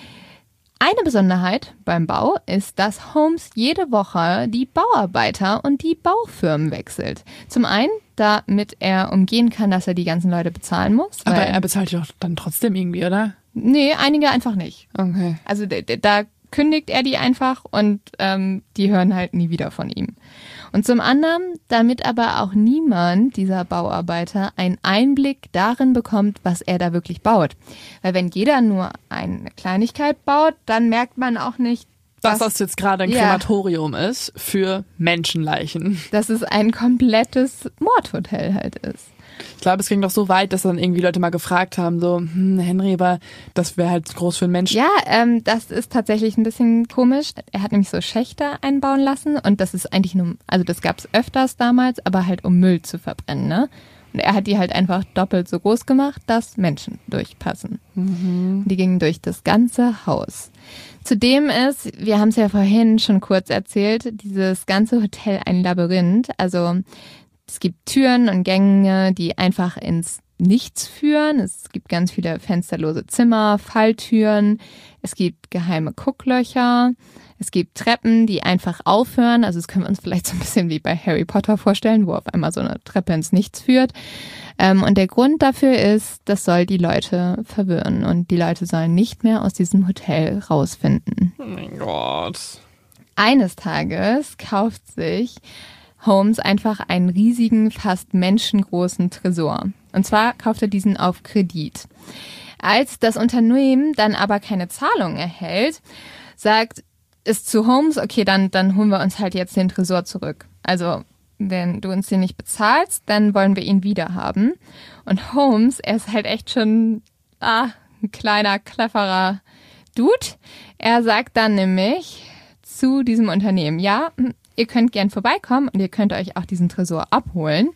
Eine Besonderheit beim Bau ist, dass Holmes jede Woche die Bauarbeiter und die Baufirmen wechselt. Zum einen, damit er umgehen kann, dass er die ganzen Leute bezahlen muss. Aber er bezahlt doch dann trotzdem irgendwie, oder? Nee, einige einfach nicht. Okay. Also da kündigt er die einfach und die hören halt nie wieder von ihm. Und zum anderen, damit aber auch niemand dieser Bauarbeiter einen Einblick darin bekommt, was er da wirklich baut. Weil wenn jeder nur eine Kleinigkeit baut, dann merkt man auch nicht, dass das jetzt gerade ein Krematorium ist für Menschenleichen. Dass es ein komplettes Mordhotel halt ist. Ich glaube, es ging doch so weit, dass dann irgendwie Leute mal gefragt haben, so, Henry, aber das wäre halt groß für einen Menschen. Ja, das ist tatsächlich ein bisschen komisch. Er hat nämlich so Schächte einbauen lassen und das ist eigentlich nur, also das gab es öfters damals, aber halt um Müll zu verbrennen, ne? Und er hat die halt einfach doppelt so groß gemacht, dass Menschen durchpassen. Mhm. Die gingen durch das ganze Haus. Zudem ist, wir haben es ja vorhin schon kurz erzählt, dieses ganze Hotel ein Labyrinth, also es gibt Türen und Gänge, die einfach ins Nichts führen. Es gibt ganz viele fensterlose Zimmer, Falltüren. Es gibt geheime Gucklöcher. Es gibt Treppen, die einfach aufhören. Also das können wir uns vielleicht so ein bisschen wie bei Harry Potter vorstellen, wo auf einmal so eine Treppe ins Nichts führt. Und der Grund dafür ist, das soll die Leute verwirren. Und die Leute sollen nicht mehr aus diesem Hotel rausfinden. Oh mein Gott. Eines Tages kauft sich Holmes einfach einen riesigen, fast menschengroßen Tresor. Und zwar kauft er diesen auf Kredit. Als das Unternehmen dann aber keine Zahlung erhält, sagt es zu Holmes, okay, dann holen wir uns halt jetzt den Tresor zurück. Also, wenn du uns den nicht bezahlst, dann wollen wir ihn wieder haben. Und Holmes, er ist halt echt schon ein kleiner, cleverer Dude. Er sagt dann nämlich zu diesem Unternehmen, ja, ihr könnt gern vorbeikommen und ihr könnt euch auch diesen Tresor abholen.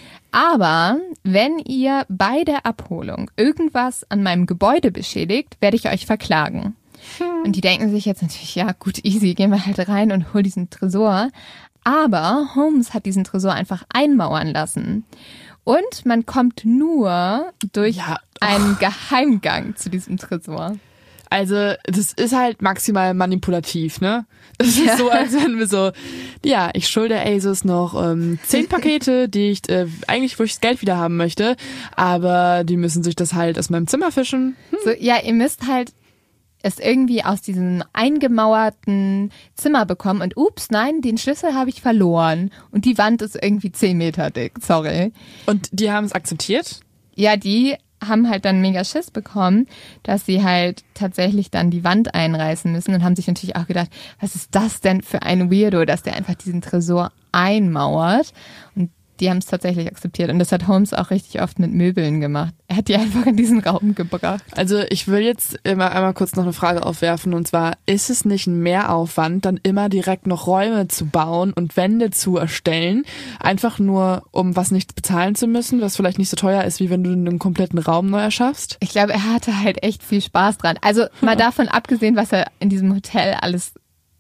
Aber wenn ihr bei der Abholung irgendwas an meinem Gebäude beschädigt, werde ich euch verklagen. Und die denken sich jetzt natürlich, ja gut, easy, gehen wir halt rein und holen diesen Tresor. Aber Holmes hat diesen Tresor einfach einmauern lassen. Und man kommt nur durch einen Geheimgang zu diesem Tresor. Also, das ist halt maximal manipulativ, ne? Es ist so, als wenn wir so, ja, ich schulde Asus noch 10 Pakete, die ich eigentlich, wo ich das Geld wieder haben möchte, aber die müssen sich das halt aus meinem Zimmer fischen. So, ja, ihr müsst halt es irgendwie aus diesem eingemauerten Zimmer bekommen und ups, nein, den Schlüssel habe ich verloren und die Wand ist irgendwie 10 Meter dick, sorry. Und die haben es akzeptiert? Ja, die haben halt dann mega Schiss bekommen, dass sie halt tatsächlich dann die Wand einreißen müssen und haben sich natürlich auch gedacht, was ist das denn für ein Weirdo, dass der einfach diesen Tresor einmauert. Und die haben es tatsächlich akzeptiert. Und das hat Holmes auch richtig oft mit Möbeln gemacht. Er hat die einfach in diesen Raum gebracht. Also ich will jetzt immer einmal kurz noch eine Frage aufwerfen. Und zwar, ist es nicht ein Mehraufwand, dann immer direkt noch Räume zu bauen und Wände zu erstellen? Einfach nur, um was nicht bezahlen zu müssen, was vielleicht nicht so teuer ist, wie wenn du einen kompletten Raum neu erschaffst? Ich glaube, er hatte halt echt viel Spaß dran. Also mal davon abgesehen, was er in diesem Hotel alles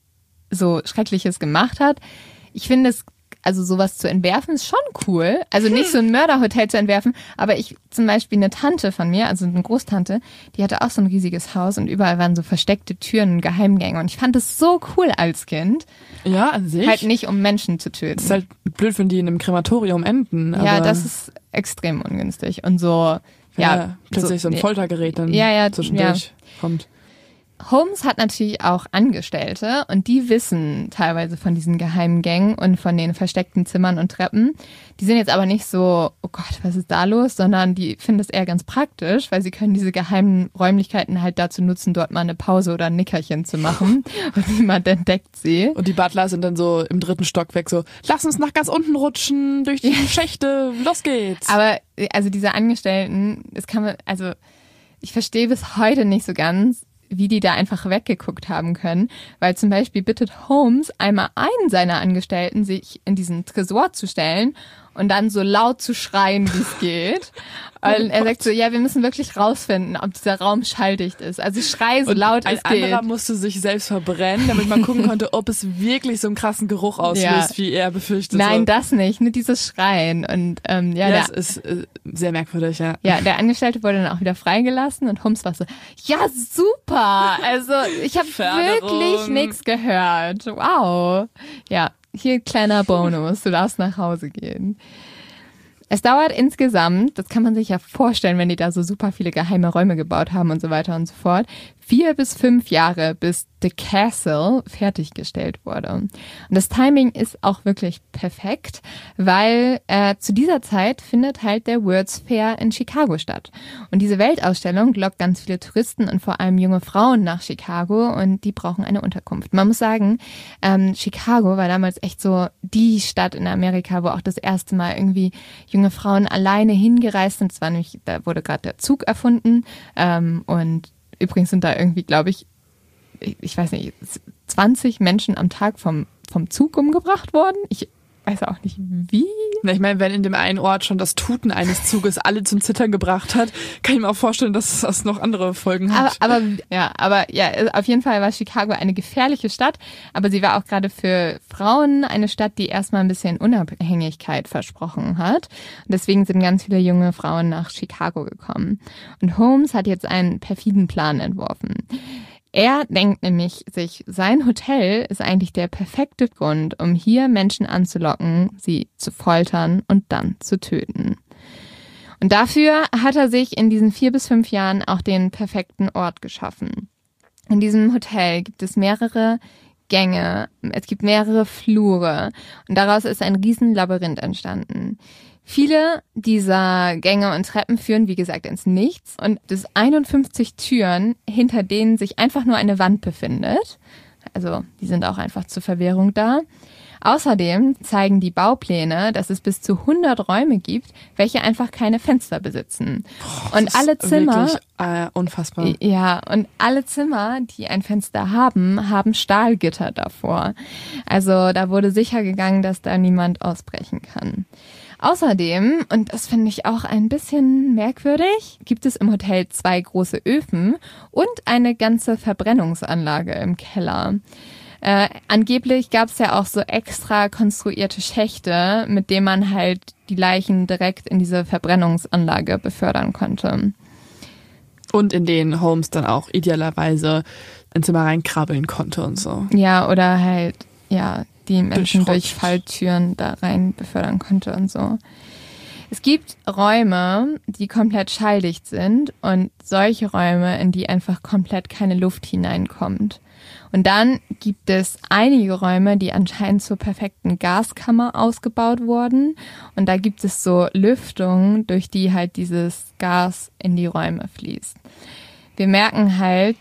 so Schreckliches gemacht hat. Ich finde es, also sowas zu entwerfen ist schon cool. Also nicht so ein Mörderhotel zu entwerfen, aber ich zum Beispiel eine Tante von mir, also eine Großtante, die hatte auch so ein riesiges Haus und überall waren so versteckte Türen und Geheimgänge und ich fand das so cool als Kind. Ja, an sich. Halt nicht, um Menschen zu töten. Das ist halt blöd, wenn die in einem Krematorium enden. Aber ja, das ist extrem ungünstig und so, plötzlich so ein Foltergerät dann zwischendurch kommt. Holmes hat natürlich auch Angestellte und die wissen teilweise von diesen geheimen Gängen und von den versteckten Zimmern und Treppen. Die sind jetzt aber nicht so, oh Gott, was ist da los, sondern die finden das eher ganz praktisch, weil sie können diese geheimen Räumlichkeiten halt dazu nutzen, dort mal eine Pause oder ein Nickerchen zu machen und niemand entdeckt sie. Und die Butler sind dann so im 3. Stockwerk so, lass uns nach ganz unten rutschen, durch die Schächte, los geht's. Aber also diese Angestellten, das kann man, also ich verstehe bis heute nicht so ganz, wie die da einfach weggeguckt haben können. Weil zum Beispiel bittet Holmes einmal einen seiner Angestellten, sich in diesen Tresor zu stellen und dann so laut zu schreien, wie es geht. Und er sagt so, ja, wir müssen wirklich rausfinden, ob dieser Raum schalldicht ist. Also schrei so laut es geht. Ein anderer musste sich selbst verbrennen, damit man gucken konnte, ob es wirklich so einen krassen Geruch auslöst, wie er befürchtet. Nein, das nicht, nur dieses Schreien. Und das ist sehr merkwürdig, ja. Ja, der Angestellte wurde dann auch wieder freigelassen und Holmes war so, ja, super. Also ich habe wirklich nichts gehört. Wow. Ja, hier kleiner Bonus, du darfst nach Hause gehen. Es dauert insgesamt, das kann man sich ja vorstellen, wenn die da so super viele geheime Räume gebaut haben und so weiter und so fort, 4 bis 5 Jahre, bis The Castle fertiggestellt wurde. Und das Timing ist auch wirklich perfekt, weil zu dieser Zeit findet halt der World's Fair in Chicago statt. Und diese Weltausstellung lockt ganz viele Touristen und vor allem junge Frauen nach Chicago und die brauchen eine Unterkunft. Man muss sagen, Chicago war damals echt so die Stadt in Amerika, wo auch das erste Mal irgendwie junge Frauen alleine hingereist sind. Das war nämlich, da wurde gerade der Zug erfunden und übrigens sind da irgendwie, glaube ich weiß nicht, 20 Menschen am Tag vom Zug umgebracht worden. Ich weiß auch nicht, wie. Na, ich meine, wenn in dem einen Ort schon das Tuten eines Zuges alle zum Zittern gebracht hat, kann ich mir auch vorstellen, dass das noch andere Folgen hat. Aber auf jeden Fall war Chicago eine gefährliche Stadt, aber sie war auch gerade für Frauen eine Stadt, die erstmal ein bisschen Unabhängigkeit versprochen hat. Und deswegen sind ganz viele junge Frauen nach Chicago gekommen. Und Holmes hat jetzt einen perfiden Plan entworfen. Er denkt nämlich sich, sein Hotel ist eigentlich der perfekte Grund, um hier Menschen anzulocken, sie zu foltern und dann zu töten. Und dafür hat er sich in diesen 4 bis 5 Jahren auch den perfekten Ort geschaffen. In diesem Hotel gibt es mehrere Gänge, es gibt mehrere Flure und daraus ist ein Riesenlabyrinth entstanden. Viele dieser Gänge und Treppen führen, wie gesagt, ins Nichts und es 51 Türen, hinter denen sich einfach nur eine Wand befindet. Also die sind auch einfach zur Verwirrung da. Außerdem zeigen die Baupläne, dass es bis zu 100 Räume gibt, welche einfach keine Fenster besitzen. Und alle Zimmer, wirklich, unfassbar. Ja, und alle Zimmer, die ein Fenster haben, haben Stahlgitter davor. Also da wurde sicher gegangen, dass da niemand ausbrechen kann. Außerdem, und das finde ich auch ein bisschen merkwürdig, gibt es im Hotel 2 große Öfen und eine ganze Verbrennungsanlage im Keller. Angeblich gab es ja auch so extra konstruierte Schächte, mit denen man halt die Leichen direkt in diese Verbrennungsanlage befördern konnte. Und in denen Holmes dann auch idealerweise ins Zimmer reinkrabbeln konnte und so. Ja, oder halt, ja, die Menschen durch Falltüren da rein befördern konnte und so. Es gibt Räume, die komplett schalldicht sind und solche Räume, in die einfach komplett keine Luft hineinkommt. Und dann gibt es einige Räume, die anscheinend zur perfekten Gaskammer ausgebaut wurden. Und da gibt es so Lüftungen, durch die halt dieses Gas in die Räume fließt. Wir merken halt,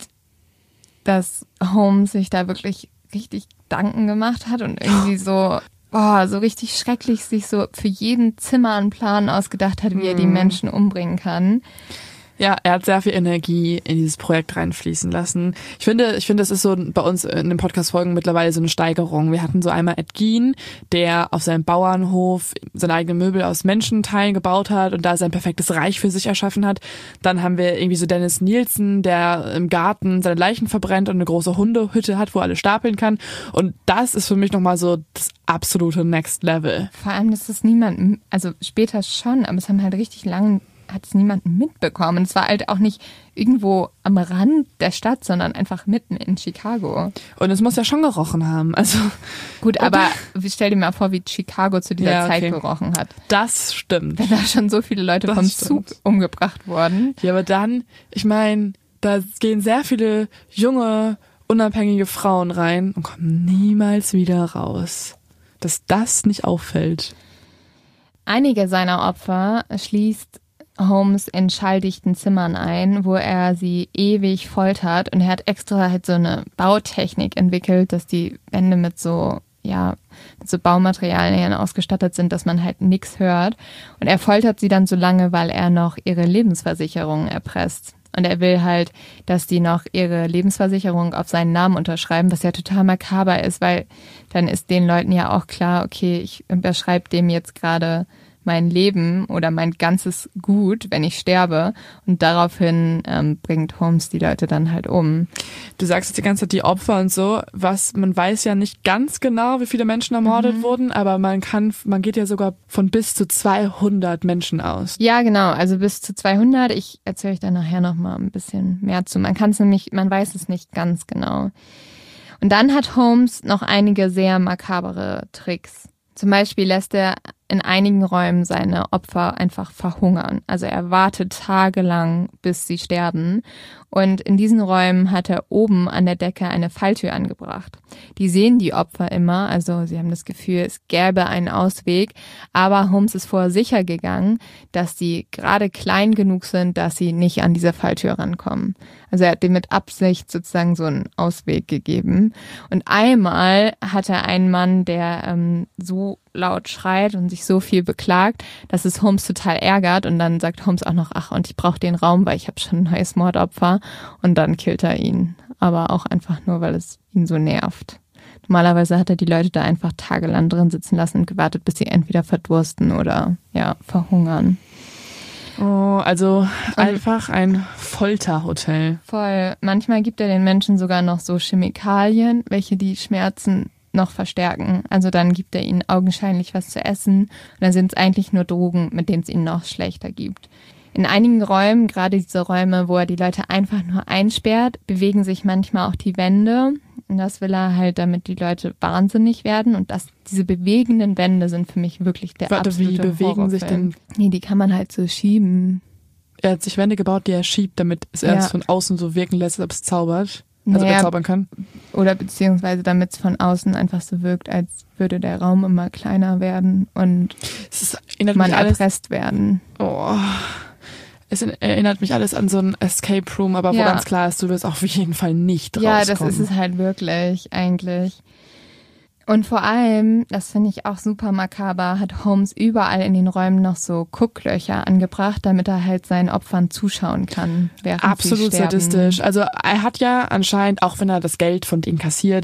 dass Holmes sich da wirklich richtig Gedanken gemacht hat und irgendwie so richtig schrecklich sich so für jeden Zimmer einen Plan ausgedacht hat, wie er die Menschen umbringen kann. Ja, er hat sehr viel Energie in dieses Projekt reinfließen lassen. Ich finde, es ist so bei uns in den Podcast-Folgen mittlerweile so eine Steigerung. Wir hatten so einmal Ed Gein, der auf seinem Bauernhof seine eigenen Möbel aus Menschenteilen gebaut hat und da sein perfektes Reich für sich erschaffen hat. Dann haben wir irgendwie so Dennis Nielsen, der im Garten seine Leichen verbrennt und eine große Hundehütte hat, wo er alle stapeln kann. Und das ist für mich nochmal so das absolute Next Level. Vor allem, dass es niemand, also später schon, aber es haben halt richtig lange hat es niemanden mitbekommen. Es war halt auch nicht irgendwo am Rand der Stadt, sondern einfach mitten in Chicago. Und es muss ja schon gerochen haben. Also gut, aber stell dir mal vor, wie Chicago zu dieser Zeit gerochen hat. Das stimmt. Wenn da schon so viele Leute vom Zug umgebracht wurden. Ja, aber dann, ich meine, Da gehen sehr viele junge, unabhängige Frauen rein und kommen niemals wieder raus. Dass das nicht auffällt. Einige seiner Opfer schließt Holmes in schalldichten Zimmern ein, wo er sie ewig foltert. Und er hat extra halt so eine Bautechnik entwickelt, dass die Wände mit so Baumaterialien ausgestattet sind, dass man halt nichts hört. Und er foltert sie dann so lange, weil er noch ihre Lebensversicherung erpresst. Und er will halt, dass die noch ihre Lebensversicherung auf seinen Namen unterschreiben, was ja total makaber ist, weil dann ist den Leuten ja auch klar, okay, ich überschreibe dem jetzt gerade mein Leben oder mein ganzes Gut, wenn ich sterbe. Und daraufhin bringt Holmes die Leute dann halt um. Du sagst jetzt die ganze Zeit die Opfer und so, man weiß ja nicht ganz genau, wie viele Menschen ermordet wurden, aber man geht ja sogar von bis zu 200 Menschen aus. Ja, genau, also bis zu 200. Ich erzähle euch da nachher nochmal ein bisschen mehr zu. Man weiß es nicht ganz genau. Und dann hat Holmes noch einige sehr makabere Tricks. Zum Beispiel lässt er in einigen Räumen seine Opfer einfach verhungern. Also er wartet tagelang, bis sie sterben. Und in diesen Räumen hat er oben an der Decke eine Falltür angebracht. Die sehen die Opfer immer, also sie haben das Gefühl, es gäbe einen Ausweg. Aber Holmes ist vorher sicher gegangen, dass sie gerade klein genug sind, dass sie nicht an diese Falltür rankommen. Also er hat dem mit Absicht sozusagen so einen Ausweg gegeben. Und einmal hat er einen Mann, der so laut schreit und sich so viel beklagt, dass es Holmes total ärgert. Und dann sagt Holmes auch noch, und ich brauche den Raum, weil ich habe schon ein neues Mordopfer. Und dann killt er ihn. Aber auch einfach nur, weil es ihn so nervt. Normalerweise hat er die Leute da einfach tagelang drin sitzen lassen und gewartet, bis sie entweder verdursten oder verhungern. Oh, also einfach ein Folterhotel. Voll. Manchmal gibt er den Menschen sogar noch so Chemikalien, welche die Schmerzen noch verstärken. Also dann gibt er ihnen augenscheinlich was zu essen und dann sind es eigentlich nur Drogen, mit denen es ihnen noch schlechter gibt. In einigen Räumen, gerade diese Räume, wo er die Leute einfach nur einsperrt, bewegen sich manchmal auch die Wände. Und das will er halt, damit die Leute wahnsinnig werden. Und diese bewegenden Wände sind für mich wirklich der absolute Wie bewegen Horrorfilm. sich denn? Nee, die kann man halt so schieben. Er hat sich Wände gebaut, die er schiebt, damit es erst von außen so wirken lässt, als ob es zaubert. Also er zaubern kann. Oder beziehungsweise damit es von außen einfach so wirkt, als würde der Raum immer kleiner werden und man erpresst werden. Oh. Es erinnert mich alles an so ein Escape Room, aber wo ganz klar ist, du wirst auf jeden Fall nicht rauskommen. Ja, das ist es halt wirklich, eigentlich. Und vor allem, das finde ich auch super makaber, hat Holmes überall in den Räumen noch so Gucklöcher angebracht, damit er halt seinen Opfern zuschauen kann, während absolut sie sterben. sadistisch. Also er hat ja anscheinend, auch wenn er das Geld von denen kassiert,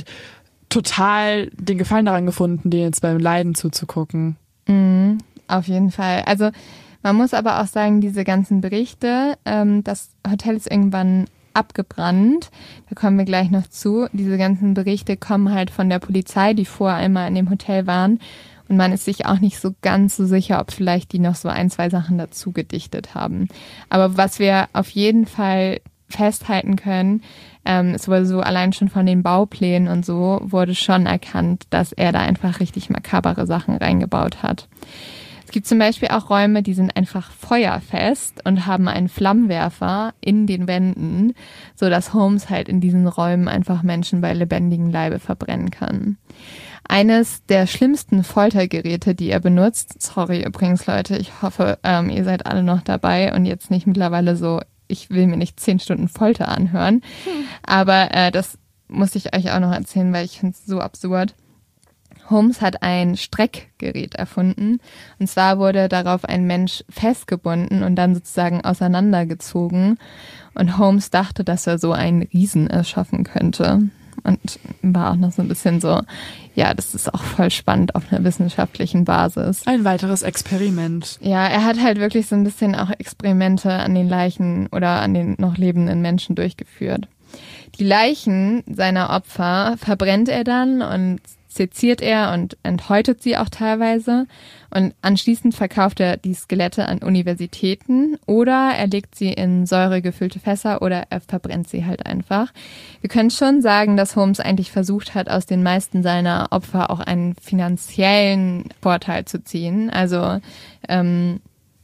total den Gefallen daran gefunden, denen jetzt beim Leiden zuzugucken. Mhm, auf jeden Fall. Also man muss aber auch sagen, diese ganzen Berichte, das Hotel ist irgendwann abgebrannt. Da kommen wir gleich noch zu. Diese ganzen Berichte kommen halt von der Polizei, die vorher einmal in dem Hotel waren. Und man ist sich auch nicht so ganz so sicher, ob vielleicht die noch so 1, 2 Sachen dazu gedichtet haben. Aber was wir auf jeden Fall festhalten können, es wurde so allein schon von den Bauplänen und so, wurde schon erkannt, dass er da einfach richtig makabere Sachen reingebaut hat. Es gibt zum Beispiel auch Räume, die sind einfach feuerfest und haben einen Flammenwerfer in den Wänden, sodass Holmes halt in diesen Räumen einfach Menschen bei lebendigem Leibe verbrennen kann. Eines der schlimmsten Foltergeräte, die er benutzt, sorry übrigens Leute, ich hoffe, ihr seid alle noch dabei und jetzt nicht mittlerweile so, ich will mir nicht 10 Stunden Folter anhören, aber das muss ich euch auch noch erzählen, weil ich finde es so absurd. Holmes hat ein Streckgerät erfunden. Und zwar wurde darauf ein Mensch festgebunden und dann sozusagen auseinandergezogen. Und Holmes dachte, dass er so einen Riesen erschaffen könnte. Und war auch noch so ein bisschen so, ja, das ist auch voll spannend auf einer wissenschaftlichen Basis. Ein weiteres Experiment. Ja, er hat halt wirklich so ein bisschen auch Experimente an den Leichen oder an den noch lebenden Menschen durchgeführt. Die Leichen seiner Opfer verbrennt er dann und seziert er und enthäutet sie auch teilweise und anschließend verkauft er die Skelette an Universitäten oder er legt sie in säuregefüllte Fässer oder er verbrennt sie halt einfach. Wir können schon sagen, dass Holmes eigentlich versucht hat, aus den meisten seiner Opfer auch einen finanziellen Vorteil zu ziehen. Also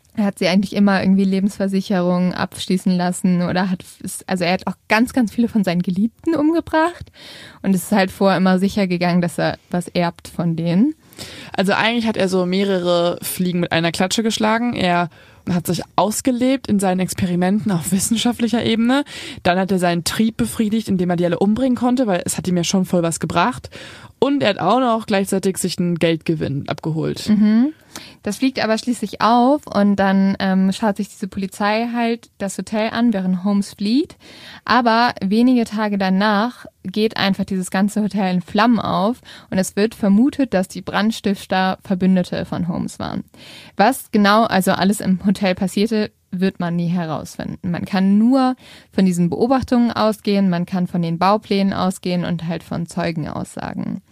Er hat sie eigentlich immer irgendwie Lebensversicherungen abschließen lassen oder er hat auch ganz, ganz viele von seinen Geliebten umgebracht und es ist halt vorher immer sicher gegangen, dass er was erbt von denen. Also eigentlich hat er so mehrere Fliegen mit einer Klatsche geschlagen. Er hat sich ausgelebt in seinen Experimenten auf wissenschaftlicher Ebene. Dann hat er seinen Trieb befriedigt, indem er die alle umbringen konnte, weil es hat ihm ja schon voll was gebracht. Und er hat auch noch gleichzeitig sich einen Geldgewinn abgeholt. Mhm. Das fliegt aber schließlich auf und dann schaut sich diese Polizei halt das Hotel an, während Holmes flieht. Aber wenige Tage danach geht einfach dieses ganze Hotel in Flammen auf und es wird vermutet, dass die Brandstifter Verbündete von Holmes waren. Was genau also alles im Hotel passierte, wird man nie herausfinden. Man kann nur von diesen Beobachtungen ausgehen, man kann von den Bauplänen ausgehen und halt von Zeugenaussagen.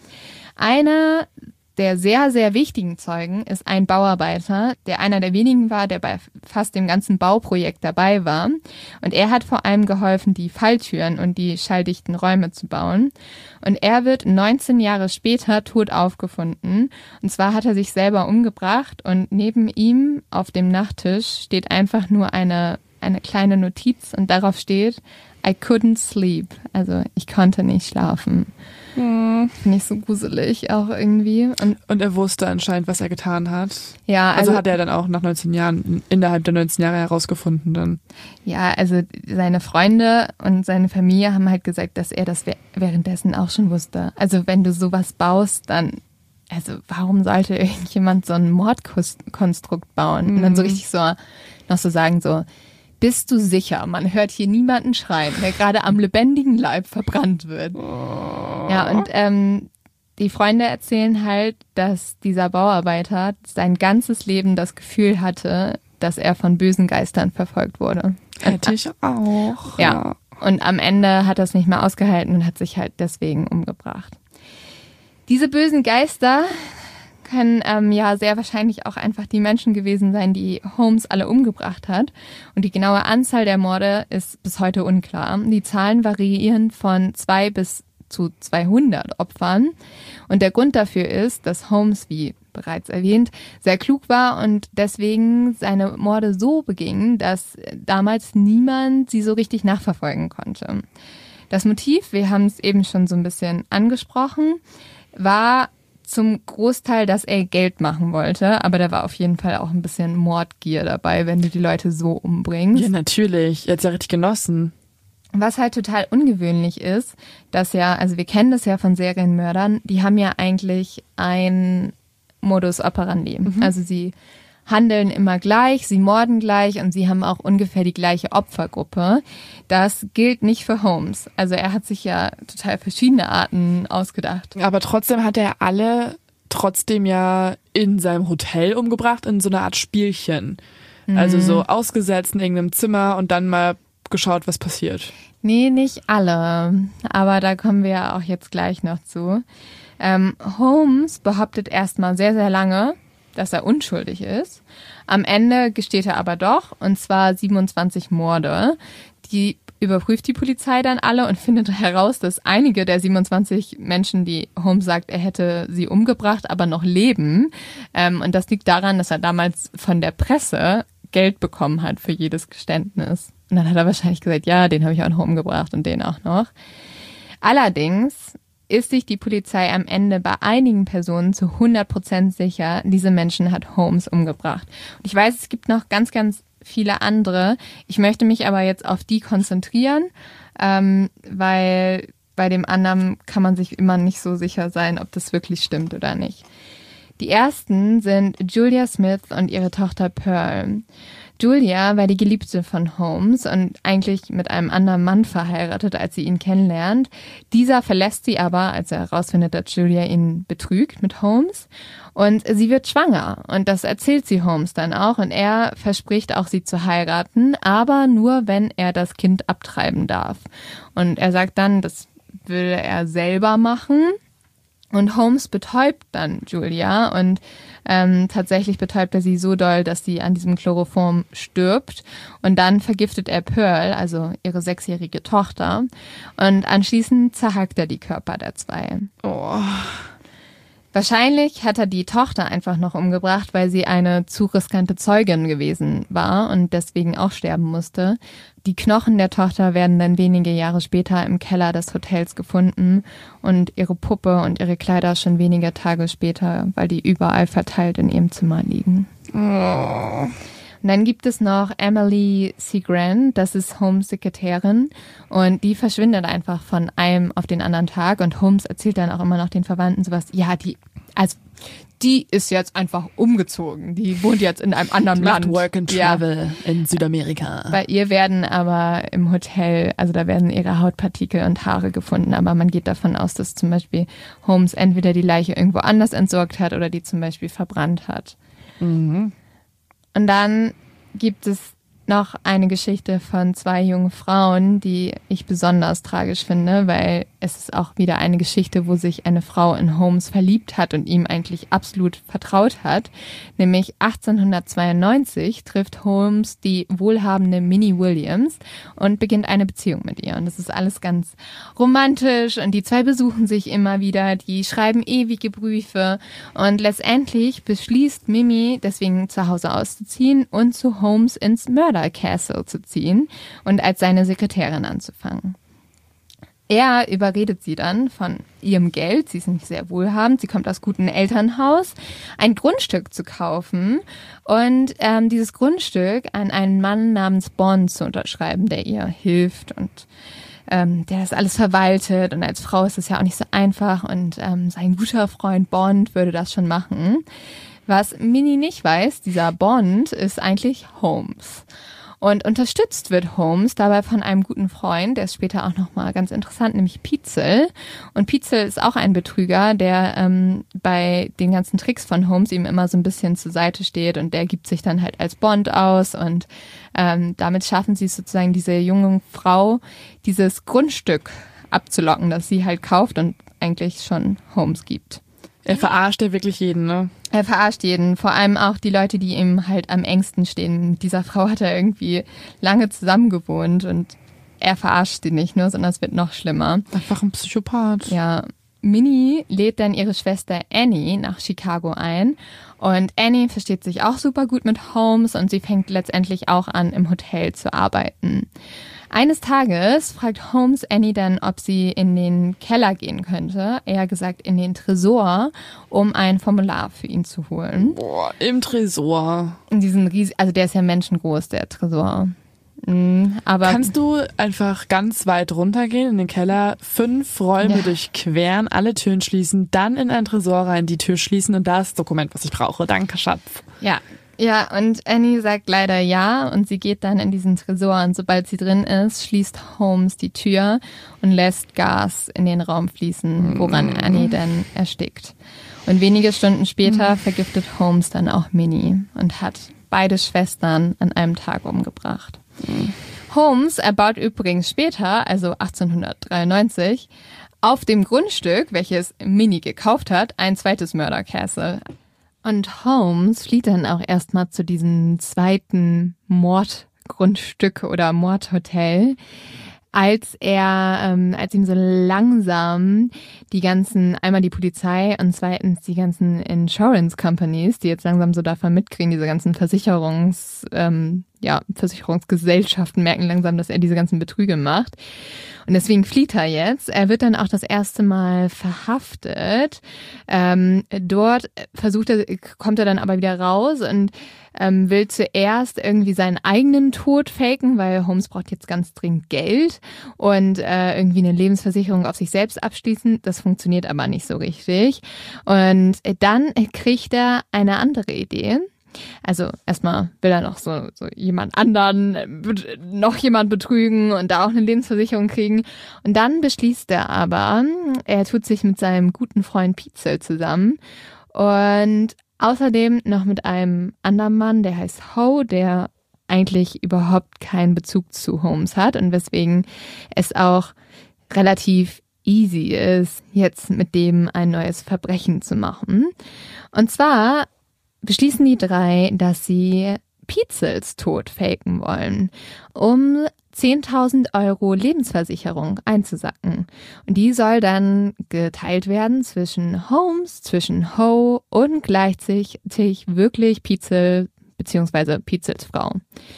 Einer der sehr, sehr wichtigen Zeugen ist ein Bauarbeiter, der einer der wenigen war, der bei fast dem ganzen Bauprojekt dabei war. Und er hat vor allem geholfen, die Falltüren und die schalldichten Räume zu bauen. Und er wird 19 Jahre später tot aufgefunden. Und zwar hat er sich selber umgebracht und neben ihm auf dem Nachttisch steht einfach nur eine kleine Notiz und darauf steht, I couldn't sleep. Also ich konnte nicht schlafen. Finde ich so gruselig auch irgendwie. Und er wusste anscheinend, was er getan hat. Ja, also hat er dann auch nach 19 Jahren, innerhalb der 19 Jahre herausgefunden dann. Ja, also seine Freunde und seine Familie haben halt gesagt, dass er das währenddessen auch schon wusste. Also wenn du sowas baust, dann, also warum sollte irgendjemand so ein Mordkonstrukt bauen? Und dann so richtig so, noch so sagen so, bist du sicher? Man hört hier niemanden schreien, der gerade am lebendigen Leib verbrannt wird. Ja, und die Freunde erzählen halt, dass dieser Bauarbeiter sein ganzes Leben das Gefühl hatte, dass er von bösen Geistern verfolgt wurde. Hätte ich auch. Ja, und am Ende hat er es nicht mehr ausgehalten und hat sich halt deswegen umgebracht. Diese bösen Geister können ja sehr wahrscheinlich auch einfach die Menschen gewesen sein, die Holmes alle umgebracht hat. Und die genaue Anzahl der Morde ist bis heute unklar. Die Zahlen variieren von 2 bis zu 200 Opfern. Und der Grund dafür ist, dass Holmes, wie bereits erwähnt, sehr klug war und deswegen seine Morde so beging, dass damals niemand sie so richtig nachverfolgen konnte. Das Motiv, wir haben es eben schon so ein bisschen angesprochen, war zum Großteil, dass er Geld machen wollte, aber da war auf jeden Fall auch ein bisschen Mordgier dabei, wenn du die Leute so umbringst. Ja, natürlich. Er hat es ja richtig genossen. Was halt total ungewöhnlich ist, dass ja, also wir kennen das ja von Serienmördern, die haben ja eigentlich ein Modus operandi. Also sie handeln immer gleich, sie morden gleich und sie haben auch ungefähr die gleiche Opfergruppe. Das gilt nicht für Holmes. Also er hat sich ja total verschiedene Arten ausgedacht. Aber trotzdem hat er alle trotzdem ja in seinem Hotel umgebracht, in so einer Art Spielchen. Also so ausgesetzt in irgendeinem Zimmer und dann mal geschaut, was passiert. Nee, nicht alle. Aber da kommen wir ja auch jetzt gleich noch zu. Holmes behauptet erstmal sehr, sehr lange, dass er unschuldig ist. Am Ende gesteht er aber doch, und zwar 27 Morde. Die überprüft die Polizei dann alle und findet heraus, dass einige der 27 Menschen, die Holmes sagt, er hätte sie umgebracht, aber noch leben. Und das liegt daran, dass er damals von der Presse Geld bekommen hat für jedes Geständnis. Und dann hat er wahrscheinlich gesagt, ja, den habe ich auch noch umgebracht und den auch noch. Allerdings ist sich die Polizei am Ende bei einigen Personen zu 100% sicher, diese Menschen hat Holmes umgebracht. Und ich weiß, es gibt noch ganz, ganz viele andere. Ich möchte mich aber jetzt auf die konzentrieren, weil bei dem anderen kann man sich immer nicht so sicher sein, ob das wirklich stimmt oder nicht. Die ersten sind Julia Smith und ihre Tochter Pearl. Julia war die Geliebte von Holmes und eigentlich mit einem anderen Mann verheiratet, als sie ihn kennenlernt. Dieser verlässt sie aber, als er herausfindet, dass Julia ihn betrügt mit Holmes. Und sie wird schwanger. Und das erzählt sie Holmes dann auch. Und er verspricht auch, sie zu heiraten, aber nur, wenn er das Kind abtreiben darf. Und er sagt dann, das will er selber machen. Und Holmes betäubt dann Julia und tatsächlich betäubt er sie so doll, dass sie an diesem Chloroform stirbt. Und dann vergiftet er Pearl, also ihre 6-jährige Tochter. Und anschließend zerhackt er die Körper der zwei. Oh. Wahrscheinlich hat er die Tochter einfach noch umgebracht, weil sie eine zu riskante Zeugin gewesen war und deswegen auch sterben musste. Die Knochen der Tochter werden dann wenige Jahre später im Keller des Hotels gefunden und ihre Puppe und ihre Kleider schon wenige Tage später, weil die überall verteilt in ihrem Zimmer liegen. Oh. Und dann gibt es noch Emily Segrand, das ist Holmes' Sekretärin und die verschwindet einfach von einem auf den anderen Tag und Holmes erzählt dann auch immer noch den Verwandten sowas, ja, die ist jetzt einfach umgezogen, die wohnt jetzt in einem anderen Land. Work and Travel in Südamerika. Bei ihr werden aber im Hotel, also da werden ihre Hautpartikel und Haare gefunden, aber man geht davon aus, dass zum Beispiel Holmes entweder die Leiche irgendwo anders entsorgt hat oder die zum Beispiel verbrannt hat. Mhm. Und dann gibt es noch eine Geschichte von 2 jungen Frauen, die ich besonders tragisch finde, weil es ist auch wieder eine Geschichte, wo sich eine Frau in Holmes verliebt hat und ihm eigentlich absolut vertraut hat. Nämlich 1892 trifft Holmes die wohlhabende Minnie Williams und beginnt eine Beziehung mit ihr. Und das ist alles ganz romantisch und die 2 besuchen sich immer wieder, die schreiben ewige Briefe und letztendlich beschließt Mimi deswegen zu Hause auszuziehen und zu Holmes ins Murder Castle zu ziehen und als seine Sekretärin anzufangen. Er überredet sie dann von ihrem Geld, sie ist nicht sehr wohlhabend, sie kommt aus gutem Elternhaus, ein Grundstück zu kaufen und dieses Grundstück an einen Mann namens Bond zu unterschreiben, der ihr hilft und der das alles verwaltet und als Frau ist das ja auch nicht so einfach und sein guter Freund Bond würde das schon machen. Was Minnie nicht weiß, dieser Bond ist eigentlich Holmes. Und unterstützt wird Holmes dabei von einem guten Freund, der ist später auch nochmal ganz interessant, nämlich Pietzel. Und Pietzel ist auch ein Betrüger, der bei den ganzen Tricks von Holmes ihm immer so ein bisschen zur Seite steht und der gibt sich dann halt als Bond aus und damit schaffen sie es sozusagen, diese junge Frau dieses Grundstück abzulocken, das sie halt kauft und eigentlich schon Holmes gibt. Er verarscht ja wirklich jeden, ne? Er verarscht jeden, vor allem auch die Leute, die ihm halt am engsten stehen. Mit dieser Frau hat er irgendwie lange zusammen gewohnt und er verarscht sie nicht nur, sondern es wird noch schlimmer. Einfach ein Psychopath. Ja, Minnie lädt dann ihre Schwester Annie nach Chicago ein und Annie versteht sich auch super gut mit Holmes und sie fängt letztendlich auch an, im Hotel zu arbeiten. Eines Tages fragt Holmes Annie dann, ob sie in den Keller gehen könnte, eher gesagt in den Tresor, um ein Formular für ihn zu holen. Boah, im Tresor. In diesen also der ist ja menschengroß, der Tresor. Aber kannst du einfach ganz weit runtergehen in den Keller, 5 Räume durchqueren, alle Türen schließen, dann in einen Tresor rein, die Tür schließen und das Dokument, was ich brauche. Danke, Schatz. Ja, und Annie sagt leider ja und sie geht dann in diesen Tresor und sobald sie drin ist, schließt Holmes die Tür und lässt Gas in den Raum fließen, woran Annie dann erstickt. Und wenige Stunden später vergiftet Holmes dann auch Minnie und hat beide Schwestern an einem Tag umgebracht. Holmes erbaut übrigens später, also 1893, auf dem Grundstück, welches Minnie gekauft hat, ein zweites Murder Castle. Und Holmes flieht dann auch erstmal zu diesem zweiten Mordgrundstück oder Mordhotel, als ihm so langsam einmal die Polizei und zweitens die ganzen Insurance Companies, die jetzt langsam so davon mitkriegen, diese ganzen Versicherungsgesellschaften merken langsam, dass er diese ganzen Betrüge macht. Und deswegen flieht er jetzt. Er wird dann auch das erste Mal verhaftet. Dort kommt er dann aber wieder raus und will zuerst irgendwie seinen eigenen Tod faken, weil Holmes braucht jetzt ganz dringend Geld und irgendwie eine Lebensversicherung auf sich selbst abschließen. Das funktioniert aber nicht so richtig. Und dann kriegt er eine andere Idee. Also erstmal will er noch so jemand betrügen und da auch eine Lebensversicherung kriegen. Und dann beschließt er aber, er tut sich mit seinem guten Freund Pietzel zusammen und außerdem noch mit einem anderen Mann, der heißt Ho, der eigentlich überhaupt keinen Bezug zu Holmes hat und weswegen es auch relativ easy ist, jetzt mit dem ein neues Verbrechen zu machen. Und zwar beschließen die 3, dass sie Pietzels Tod faken wollen, um 10.000 € Lebensversicherung einzusacken. Und die soll dann geteilt werden zwischen Holmes, zwischen Ho und gleichzeitig wirklich Peezel bzw. Peezels Frau.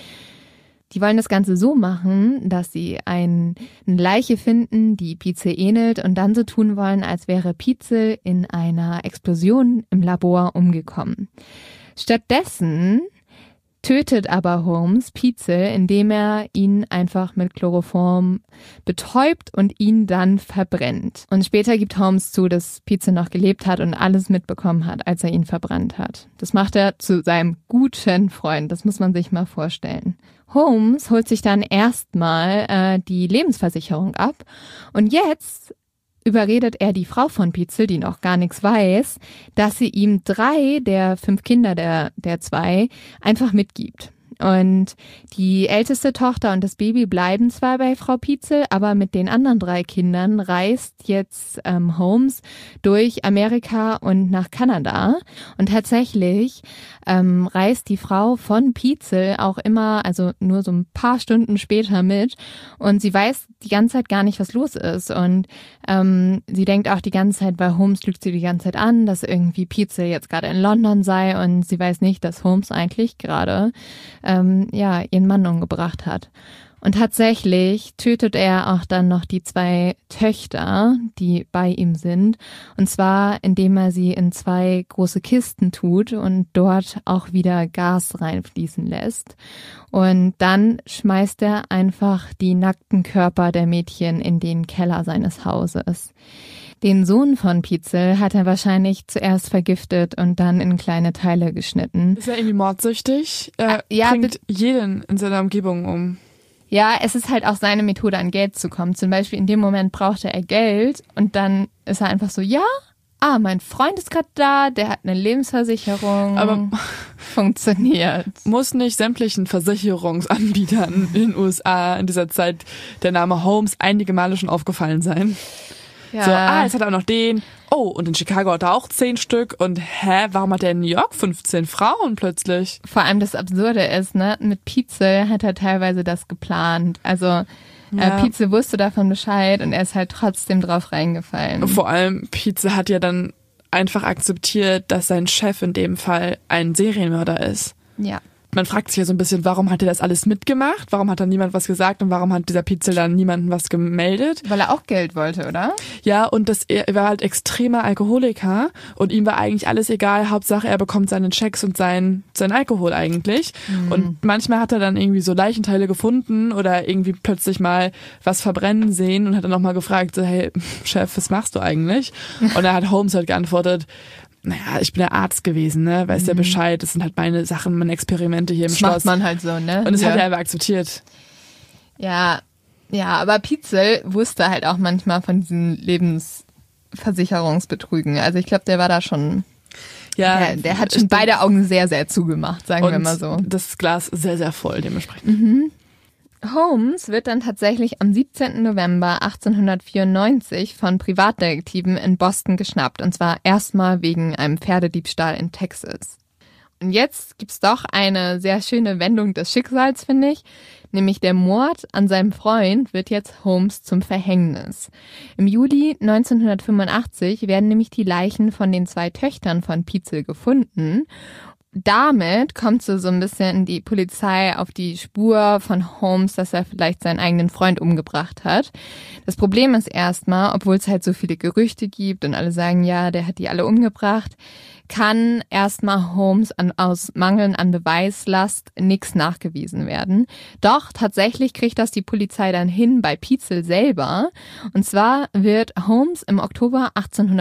Die wollen das Ganze so machen, dass sie eine Leiche finden, die Peezel ähnelt und dann so tun wollen, als wäre Peezel in einer Explosion im Labor umgekommen. Stattdessen tötet aber Holmes Peezel, indem er ihn einfach mit Chloroform betäubt und ihn dann verbrennt. Und später gibt Holmes zu, dass Peezel noch gelebt hat und alles mitbekommen hat, als er ihn verbrannt hat. Das macht er zu seinem guten Freund, das muss man sich mal vorstellen. Holmes holt sich dann erstmal die Lebensversicherung ab und jetzt überredet er die Frau von Peezel, die noch gar nichts weiß, dass sie ihm 3 der 5 Kinder der 2 einfach mitgibt. Und die älteste Tochter und das Baby bleiben zwar bei Frau Peezel, aber mit den anderen 3 Kindern reist jetzt Holmes durch Amerika und nach Kanada. Und tatsächlich reist die Frau von Peezel auch immer, also nur so ein paar Stunden später mit. Und sie weiß die ganze Zeit gar nicht, was los ist. Und sie denkt auch die ganze Zeit, bei Holmes lügt sie die ganze Zeit an, dass irgendwie Peezel jetzt gerade in London sei. Und sie weiß nicht, dass Holmes eigentlich gerade ihren Mann umgebracht hat. Und tatsächlich tötet er auch dann noch die 2 Töchter, die bei ihm sind. Und zwar, indem er sie in 2 große Kisten tut und dort auch wieder Gas reinfließen lässt. Und dann schmeißt er einfach die nackten Körper der Mädchen in den Keller seines Hauses. Den Sohn von Peezel hat er wahrscheinlich zuerst vergiftet und dann in kleine Teile geschnitten. Ist er irgendwie mordsüchtig? Er bringt jeden in seiner Umgebung um. Ja, es ist halt auch seine Methode, an Geld zu kommen. Zum Beispiel in dem Moment brauchte er Geld und dann ist er einfach so, mein Freund ist gerade da, der hat eine Lebensversicherung. Aber funktioniert. Muss nicht sämtlichen Versicherungsanbietern in den USA in dieser Zeit der Name Holmes einige Male schon aufgefallen sein? Ja. So, jetzt hat er auch noch den. Oh, und in Chicago hat er auch 10 Stück. Und warum hat er in New York 15 Frauen plötzlich? Vor allem das Absurde ist, ne, mit Peezel hat er teilweise das geplant. Also Peezel wusste davon Bescheid und er ist halt trotzdem drauf reingefallen. Vor allem Peezel hat ja dann einfach akzeptiert, dass sein Chef in dem Fall ein Serienmörder ist. Ja. Man fragt sich ja so ein bisschen, warum hat er das alles mitgemacht? Warum hat dann niemand was gesagt und warum hat dieser Peezel dann niemandem was gemeldet? Weil er auch Geld wollte, oder? Ja, und er war halt extremer Alkoholiker und ihm war eigentlich alles egal. Hauptsache, er bekommt seine Checks und sein Alkohol eigentlich. Mhm. Und manchmal hat er dann irgendwie so Leichenteile gefunden oder irgendwie plötzlich mal was verbrennen sehen und hat dann nochmal gefragt, so, hey, Chef, was machst du eigentlich? Und da hat Holmes halt geantwortet, naja, ich bin der Arzt gewesen, ne? Weiß ja Bescheid, das sind halt meine Sachen, meine Experimente hier im Schloss. Macht man halt so, ne? Und das hat er einfach akzeptiert. Ja, aber Peezel wusste halt auch manchmal von diesen Lebensversicherungsbetrügen. Also ich glaube, der war da schon, der hat schon beide Augen sehr, sehr zugemacht, sagen wir mal so. Das Glas sehr, sehr voll dementsprechend. Mhm. Holmes wird dann tatsächlich am 17. November 1894 von Privatdetektiven in Boston geschnappt, und zwar erstmal wegen einem Pferdediebstahl in Texas. Und jetzt gibt's doch eine sehr schöne Wendung des Schicksals, finde ich, nämlich der Mord an seinem Freund wird jetzt Holmes zum Verhängnis. Im Juli 1985 werden nämlich die Leichen von den 2 Töchtern von Peezel gefunden. Damit kommt so ein bisschen die Polizei auf die Spur von Holmes, dass er vielleicht seinen eigenen Freund umgebracht hat. Das Problem ist erstmal, obwohl es halt so viele Gerüchte gibt und alle sagen, ja, der hat die alle umgebracht, kann erstmal Holmes aus Mangeln an Beweislast nichts nachgewiesen werden. Doch tatsächlich kriegt das die Polizei dann hin bei Peezel selber. Und zwar wird Holmes im Oktober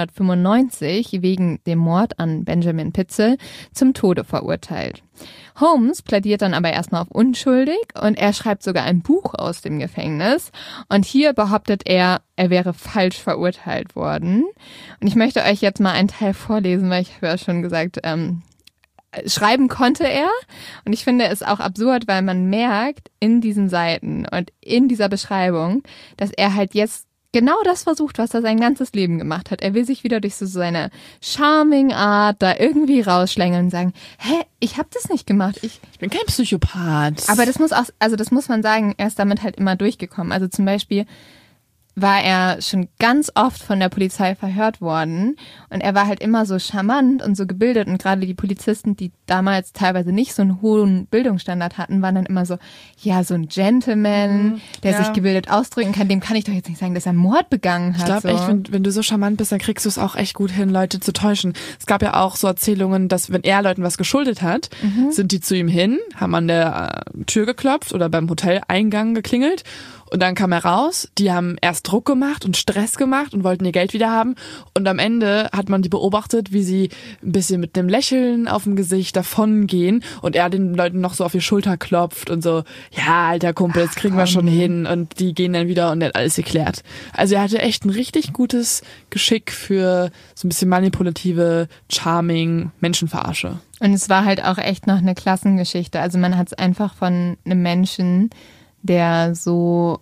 1895 wegen dem Mord an Benjamin Peezel zum Tode verurteilt. Holmes plädiert dann aber erstmal auf unschuldig und er schreibt sogar ein Buch aus dem Gefängnis. Und hier behauptet er wäre falsch verurteilt worden. Und ich möchte euch jetzt mal einen Teil vorlesen, weil ich habe ja schon gesagt, schreiben konnte er. Und ich finde es auch absurd, weil man merkt in diesen Seiten und in dieser Beschreibung, dass er halt jetzt genau das versucht, was er sein ganzes Leben gemacht hat. Er will sich wieder durch so seine charming Art da irgendwie rausschlängeln und sagen, ich habe das nicht gemacht. Ich bin kein Psychopath. Aber das muss man sagen, er ist damit halt immer durchgekommen. Also zum Beispiel war er schon ganz oft von der Polizei verhört worden und er war halt immer so charmant und so gebildet und gerade die Polizisten, die damals teilweise nicht so einen hohen Bildungsstandard hatten, waren dann immer so, ja, so ein Gentleman, der sich gebildet ausdrücken kann, dem kann ich doch jetzt nicht sagen, dass er Mord begangen hat. Ich glaube echt, wenn du so charmant bist, dann kriegst du es auch echt gut hin, Leute zu täuschen. Es gab ja auch so Erzählungen, dass wenn er Leuten was geschuldet hat, sind die zu ihm hin, haben an der Tür geklopft oder beim Hoteleingang geklingelt. Und dann kam er raus, die haben erst Druck gemacht und Stress gemacht und wollten ihr Geld wieder haben. Und am Ende hat man die beobachtet, wie sie ein bisschen mit einem Lächeln auf dem Gesicht davon gehen und er den Leuten noch so auf die Schulter klopft und so, ja, alter Kumpel, das kriegen wir schon hin. Und die gehen dann wieder und er hat alles geklärt. Also er hatte echt ein richtig gutes Geschick für so ein bisschen manipulative, charming Menschenverarsche. Und es war halt auch echt noch eine Klassengeschichte. Also man hat es einfach von einem Menschen, der so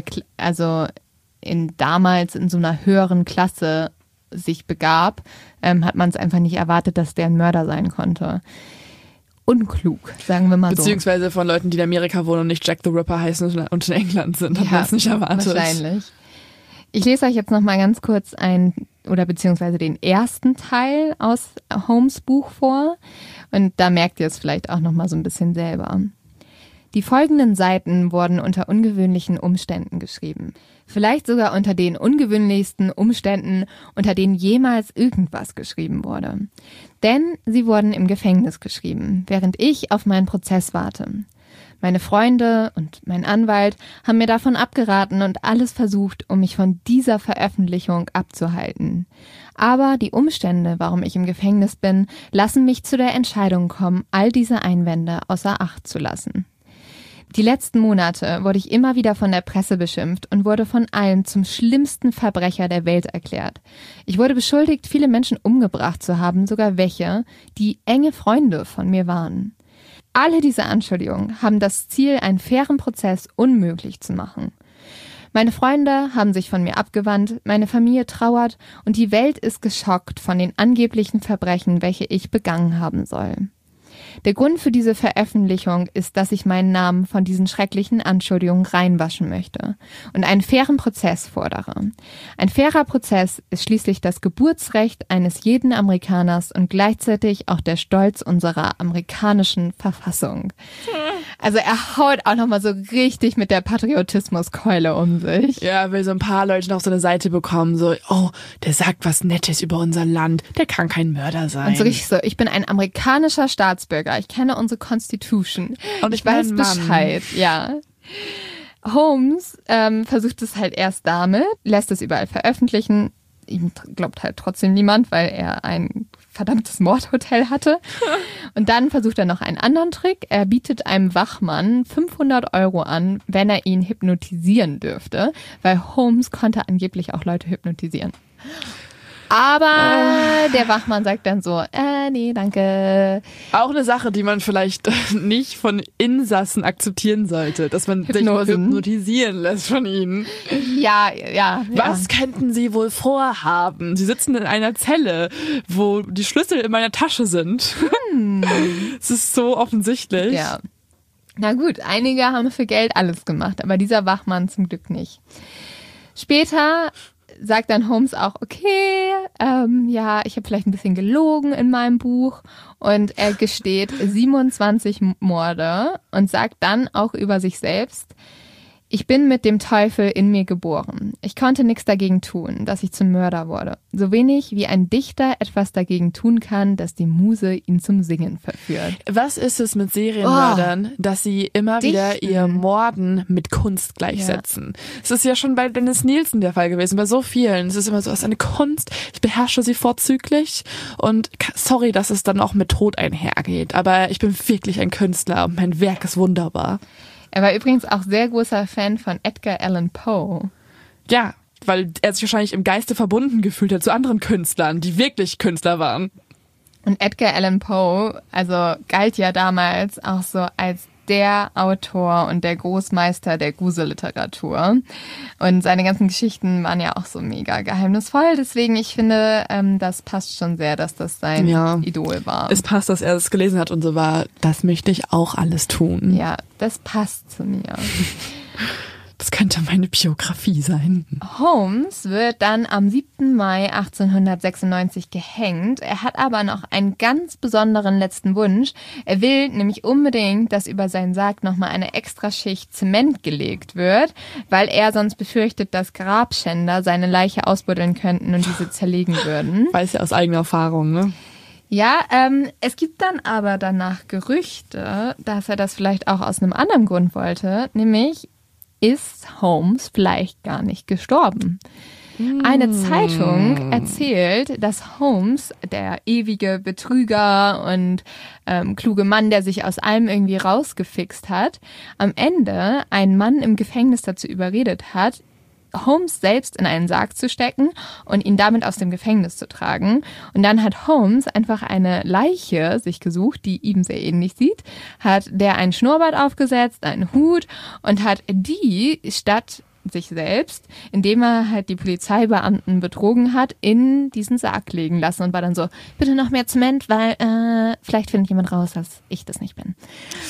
damals in so einer höheren Klasse sich begab, hat man es einfach nicht erwartet, dass der ein Mörder sein konnte. Unklug, sagen wir mal so. Beziehungsweise von Leuten, die in Amerika wohnen und nicht Jack the Ripper heißen und in England sind, hat man es nicht erwartet. Wahrscheinlich. Ich lese euch jetzt noch mal ganz kurz beziehungsweise den ersten Teil aus Holmes' Buch vor und da merkt ihr es vielleicht auch noch mal so ein bisschen selber. Die folgenden Seiten wurden unter ungewöhnlichen Umständen geschrieben. Vielleicht sogar unter den ungewöhnlichsten Umständen, unter denen jemals irgendwas geschrieben wurde. Denn sie wurden im Gefängnis geschrieben, während ich auf meinen Prozess warte. Meine Freunde und mein Anwalt haben mir davon abgeraten und alles versucht, um mich von dieser Veröffentlichung abzuhalten. Aber die Umstände, warum ich im Gefängnis bin, lassen mich zu der Entscheidung kommen, all diese Einwände außer Acht zu lassen. Die letzten Monate wurde ich immer wieder von der Presse beschimpft und wurde von allen zum schlimmsten Verbrecher der Welt erklärt. Ich wurde beschuldigt, viele Menschen umgebracht zu haben, sogar welche, die enge Freunde von mir waren. Alle diese Anschuldigungen haben das Ziel, einen fairen Prozess unmöglich zu machen. Meine Freunde haben sich von mir abgewandt, meine Familie trauert und die Welt ist geschockt von den angeblichen Verbrechen, welche ich begangen haben soll. Der Grund für diese Veröffentlichung ist, dass ich meinen Namen von diesen schrecklichen Anschuldigungen reinwaschen möchte und einen fairen Prozess fordere. Ein fairer Prozess ist schließlich das Geburtsrecht eines jeden Amerikaners und gleichzeitig auch der Stolz unserer amerikanischen Verfassung. Also er haut auch nochmal so richtig mit der Patriotismuskeule um sich. Ja, er will so ein paar Leute noch so eine Seite bekommen, so, oh, der sagt was Nettes über unser Land, der kann kein Mörder sein. Und so richtig so, ich bin ein amerikanischer Staatsbürger, ich kenne unsere Constitution und ich weiß Bescheid, ja. Holmes versucht es halt erst damit, lässt es überall veröffentlichen. Ihm glaubt halt trotzdem niemand, weil er ein verdammtes Mordhotel hatte. Und dann versucht er noch einen anderen Trick. Er bietet einem Wachmann 500 € an, wenn er ihn hypnotisieren dürfte, weil Holmes konnte angeblich auch Leute hypnotisieren. Aber der Wachmann sagt dann so, nee, danke. Auch eine Sache, die man vielleicht nicht von Insassen akzeptieren sollte, dass man sich hypnotisieren lässt von ihnen. Ja. Was könnten sie wohl vorhaben? Sie sitzen in einer Zelle, wo die Schlüssel in meiner Tasche sind. Es ist so offensichtlich. Ja. Na gut, einige haben für Geld alles gemacht, aber dieser Wachmann zum Glück nicht. Später sagt dann Holmes auch, okay, ich habe vielleicht ein bisschen gelogen in meinem Buch und er gesteht 27 Morde und sagt dann auch über sich selbst, ich bin mit dem Teufel in mir geboren. Ich konnte nichts dagegen tun, dass ich zum Mörder wurde. So wenig wie ein Dichter etwas dagegen tun kann, dass die Muse ihn zum Singen verführt. Was ist es mit Serienmördern, dass sie immer wieder ihr Morden mit Kunst gleichsetzen? Es ist ja schon bei Dennis Nielsen der Fall gewesen, bei so vielen. Es ist immer so, es ist eine Kunst, ich beherrsche sie vorzüglich und sorry, dass es dann auch mit Tod einhergeht, aber ich bin wirklich ein Künstler und mein Werk ist wunderbar. Er war übrigens auch sehr großer Fan von Edgar Allan Poe. Ja, weil er sich wahrscheinlich im Geiste verbunden gefühlt hat zu anderen Künstlern, die wirklich Künstler waren. Und Edgar Allan Poe, also galt ja damals auch so als der Autor und der Großmeister der Gruselliteratur. Und seine ganzen Geschichten waren ja auch so mega geheimnisvoll. Deswegen, ich finde, das passt schon sehr, dass das sein Idol war. Es passt, dass er es gelesen hat und so war, das möchte ich auch alles tun. Ja, das passt zu mir. Das könnte meine Biografie sein. Holmes wird dann am 7. Mai 1896 gehängt. Er hat aber noch einen ganz besonderen letzten Wunsch. Er will nämlich unbedingt, dass über seinen Sarg nochmal eine Extraschicht Zement gelegt wird, weil er sonst befürchtet, dass Grabschänder seine Leiche ausbuddeln könnten und diese zerlegen würden. Weiß ja aus eigener Erfahrung, ne? Ja, es gibt dann aber danach Gerüchte, dass er das vielleicht auch aus einem anderen Grund wollte, nämlich ist Holmes vielleicht gar nicht gestorben. Eine Zeitung erzählt, dass Holmes, der ewige Betrüger und kluge Mann, der sich aus allem irgendwie rausgefixt hat, am Ende einen Mann im Gefängnis dazu überredet hat, Holmes selbst in einen Sarg zu stecken und ihn damit aus dem Gefängnis zu tragen. Und dann hat Holmes einfach eine Leiche sich gesucht, die ihm sehr ähnlich sieht, hat der einen Schnurrbart aufgesetzt, einen Hut und hat die statt sich selbst, indem er halt die Polizeibeamten betrogen hat, in diesen Sarg legen lassen und war dann so, bitte noch mehr Zement, weil vielleicht findet jemand raus, dass ich das nicht bin.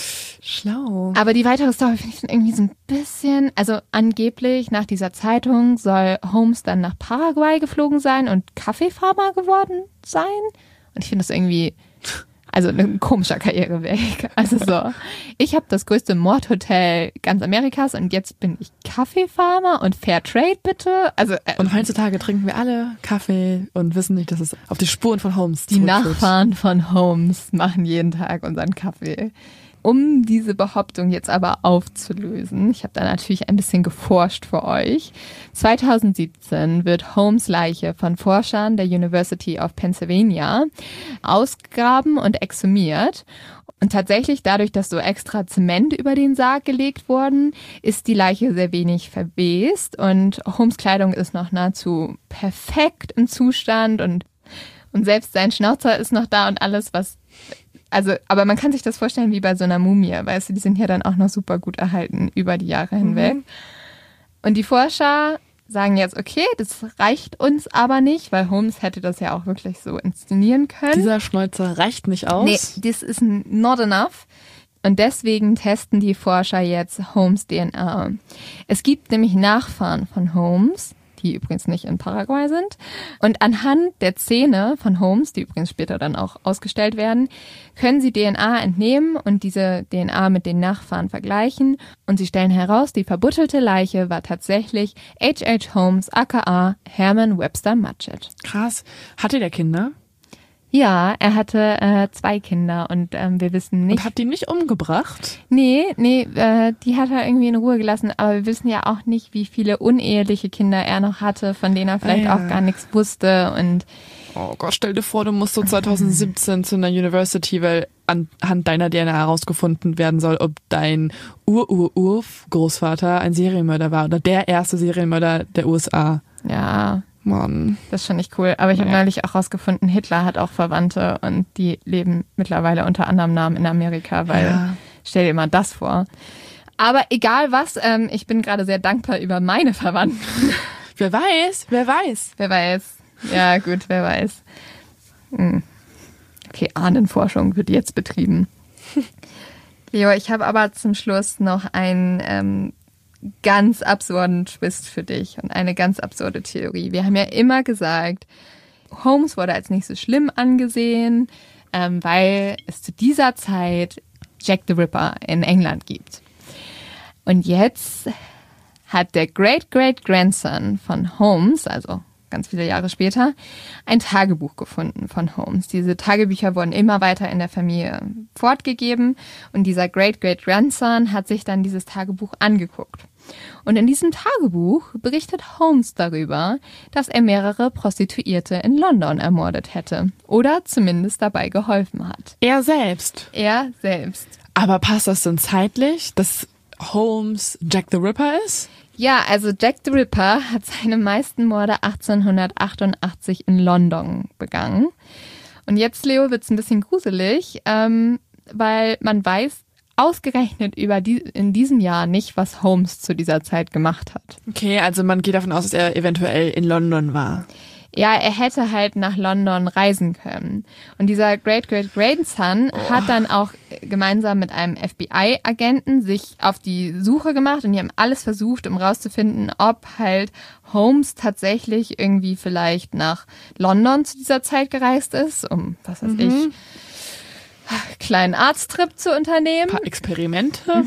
Schlau. Aber die weitere Story finde ich irgendwie so ein bisschen, also angeblich nach dieser Zeitung soll Holmes dann nach Paraguay geflogen sein und Kaffeefarmer geworden sein. Und ich finde das irgendwie, also ein komischer Karriereweg. Also so, ich habe das größte Mordhotel ganz Amerikas und jetzt bin ich Kaffeefarmer und Fairtrade bitte. Also und heutzutage trinken wir alle Kaffee und wissen nicht, dass es auf die Spuren von Holmes die Nachfahren von Holmes machen jeden Tag unseren Kaffee. Um diese Behauptung jetzt aber aufzulösen, ich habe da natürlich ein bisschen geforscht für euch. 2017 wird Holmes' Leiche von Forschern der University of Pennsylvania ausgegraben und exhumiert. Und tatsächlich, dadurch, dass so extra Zement über den Sarg gelegt worden, ist die Leiche sehr wenig verwest und Holmes' Kleidung ist noch nahezu perfekt im Zustand und selbst sein Schnauzer ist noch da und alles, was... Also, aber man kann sich das vorstellen wie bei so einer Mumie, weißt du, die sind ja dann auch noch super gut erhalten über die Jahre hinweg. Und die Forscher sagen jetzt, okay, das reicht uns aber nicht, weil Holmes hätte das ja auch wirklich so inszenieren können. Dieser Schnäuzer reicht nicht aus? Nee, this is not enough. Und deswegen testen die Forscher jetzt Holmes' DNA. Es gibt nämlich Nachfahren von Holmes, die übrigens nicht in Paraguay sind. Und anhand der Zähne von Holmes, die übrigens später dann auch ausgestellt werden, können sie DNA entnehmen und diese DNA mit den Nachfahren vergleichen. Und sie stellen heraus, die verbuttelte Leiche war tatsächlich H.H. Holmes aka Herman Webster Mudgett. Krass. Hatte der Kinder? Ja, er hatte 2 Kinder und wir wissen nicht... Und hat die nicht umgebracht? Nee, die hat er irgendwie in Ruhe gelassen, aber wir wissen ja auch nicht, wie viele uneheliche Kinder er noch hatte, von denen er vielleicht auch gar nichts wusste und... Oh Gott, stell dir vor, du musst so 2017 zu einer University, weil anhand deiner DNA herausgefunden werden soll, ob dein Ur-Ur-Ur-Großvater ein Serienmörder war oder der erste Serienmörder der USA. Ja... Mann. Das ist schon nicht cool. Aber ich habe neulich auch rausgefunden, Hitler hat auch Verwandte und die leben mittlerweile unter anderem Namen in Amerika, weil stell dir mal das vor. Aber egal was, ich bin gerade sehr dankbar über meine Verwandten. Wer weiß. Ja gut, wer weiß. Okay, Ahnenforschung wird jetzt betrieben. Leo, ich habe aber zum Schluss noch einen ganz absurden Twist für dich und eine ganz absurde Theorie. Wir haben ja immer gesagt, Holmes wurde als nicht so schlimm angesehen, weil es zu dieser Zeit Jack the Ripper in England gibt. Und jetzt hat der Great-Great-Grandson von Holmes, also ganz viele Jahre später, ein Tagebuch gefunden von Holmes. Diese Tagebücher wurden immer weiter in der Familie fortgegeben und dieser Great-Great-Grandson hat sich dann dieses Tagebuch angeguckt. Und in diesem Tagebuch berichtet Holmes darüber, dass er mehrere Prostituierte in London ermordet hätte oder zumindest dabei geholfen hat. Er selbst? Er selbst. Aber passt das denn zeitlich, dass Holmes Jack the Ripper ist? Ja, also Jack the Ripper hat seine meisten Morde 1888 in London begangen. Und jetzt, Leo, wird's ein bisschen gruselig, weil man weiß ausgerechnet in diesem Jahr nicht, was Holmes zu dieser Zeit gemacht hat. Okay, also man geht davon aus, dass er eventuell in London war. Ja, er hätte halt nach London reisen können. Und dieser Great-Great-Grandson hat dann auch gemeinsam mit einem FBI-Agenten sich auf die Suche gemacht und die haben alles versucht, um rauszufinden, ob halt Holmes tatsächlich irgendwie vielleicht nach London zu dieser Zeit gereist ist, um, was weiß ich, kleinen Arzttrip zu unternehmen. Ein paar Experimente.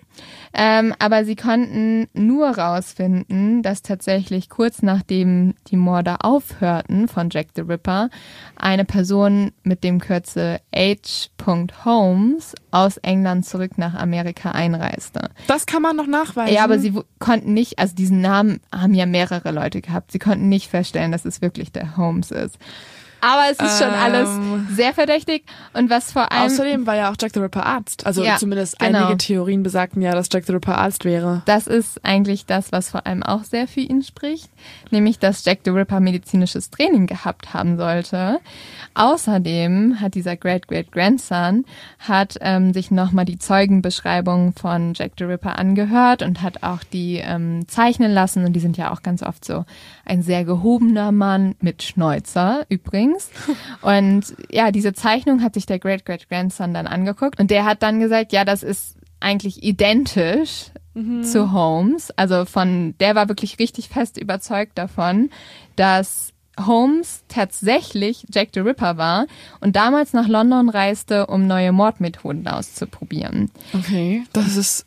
Aber sie konnten nur rausfinden, dass tatsächlich kurz nachdem die Morde aufhörten von Jack the Ripper, eine Person mit dem Kürzel H. Holmes aus England zurück nach Amerika einreiste. Das kann man noch nachweisen. Ja, aber sie konnten nicht, also diesen Namen haben ja mehrere Leute gehabt, sie konnten nicht feststellen, dass es wirklich der Holmes ist. Aber es ist schon alles sehr verdächtig und was vor allem... Außerdem war ja auch Jack the Ripper Arzt. Also ja, zumindest genau. Einige Theorien besagten ja, dass Jack the Ripper Arzt wäre. Das ist eigentlich das, was vor allem auch sehr für ihn spricht. Nämlich, dass Jack the Ripper medizinisches Training gehabt haben sollte. Außerdem hat dieser Great-Great-Grandson sich nochmal die Zeugenbeschreibung von Jack the Ripper angehört und hat auch die zeichnen lassen. Und die sind ja auch ganz oft so ein sehr gehobener Mann mit Schnäuzer übrigens. Und ja, diese Zeichnung hat sich der Great-Great-Grandson dann angeguckt und der hat dann gesagt, ja, das ist eigentlich identisch zu Holmes. Also der war wirklich richtig fest überzeugt davon, dass Holmes tatsächlich Jack the Ripper war und damals nach London reiste, um neue Mordmethoden auszuprobieren. Okay, das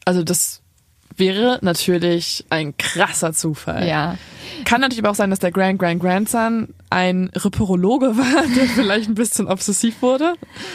wäre natürlich ein krasser Zufall. Ja. Kann natürlich aber auch sein, dass der Grandson ein Ripperologe war, der vielleicht ein bisschen obsessiv wurde.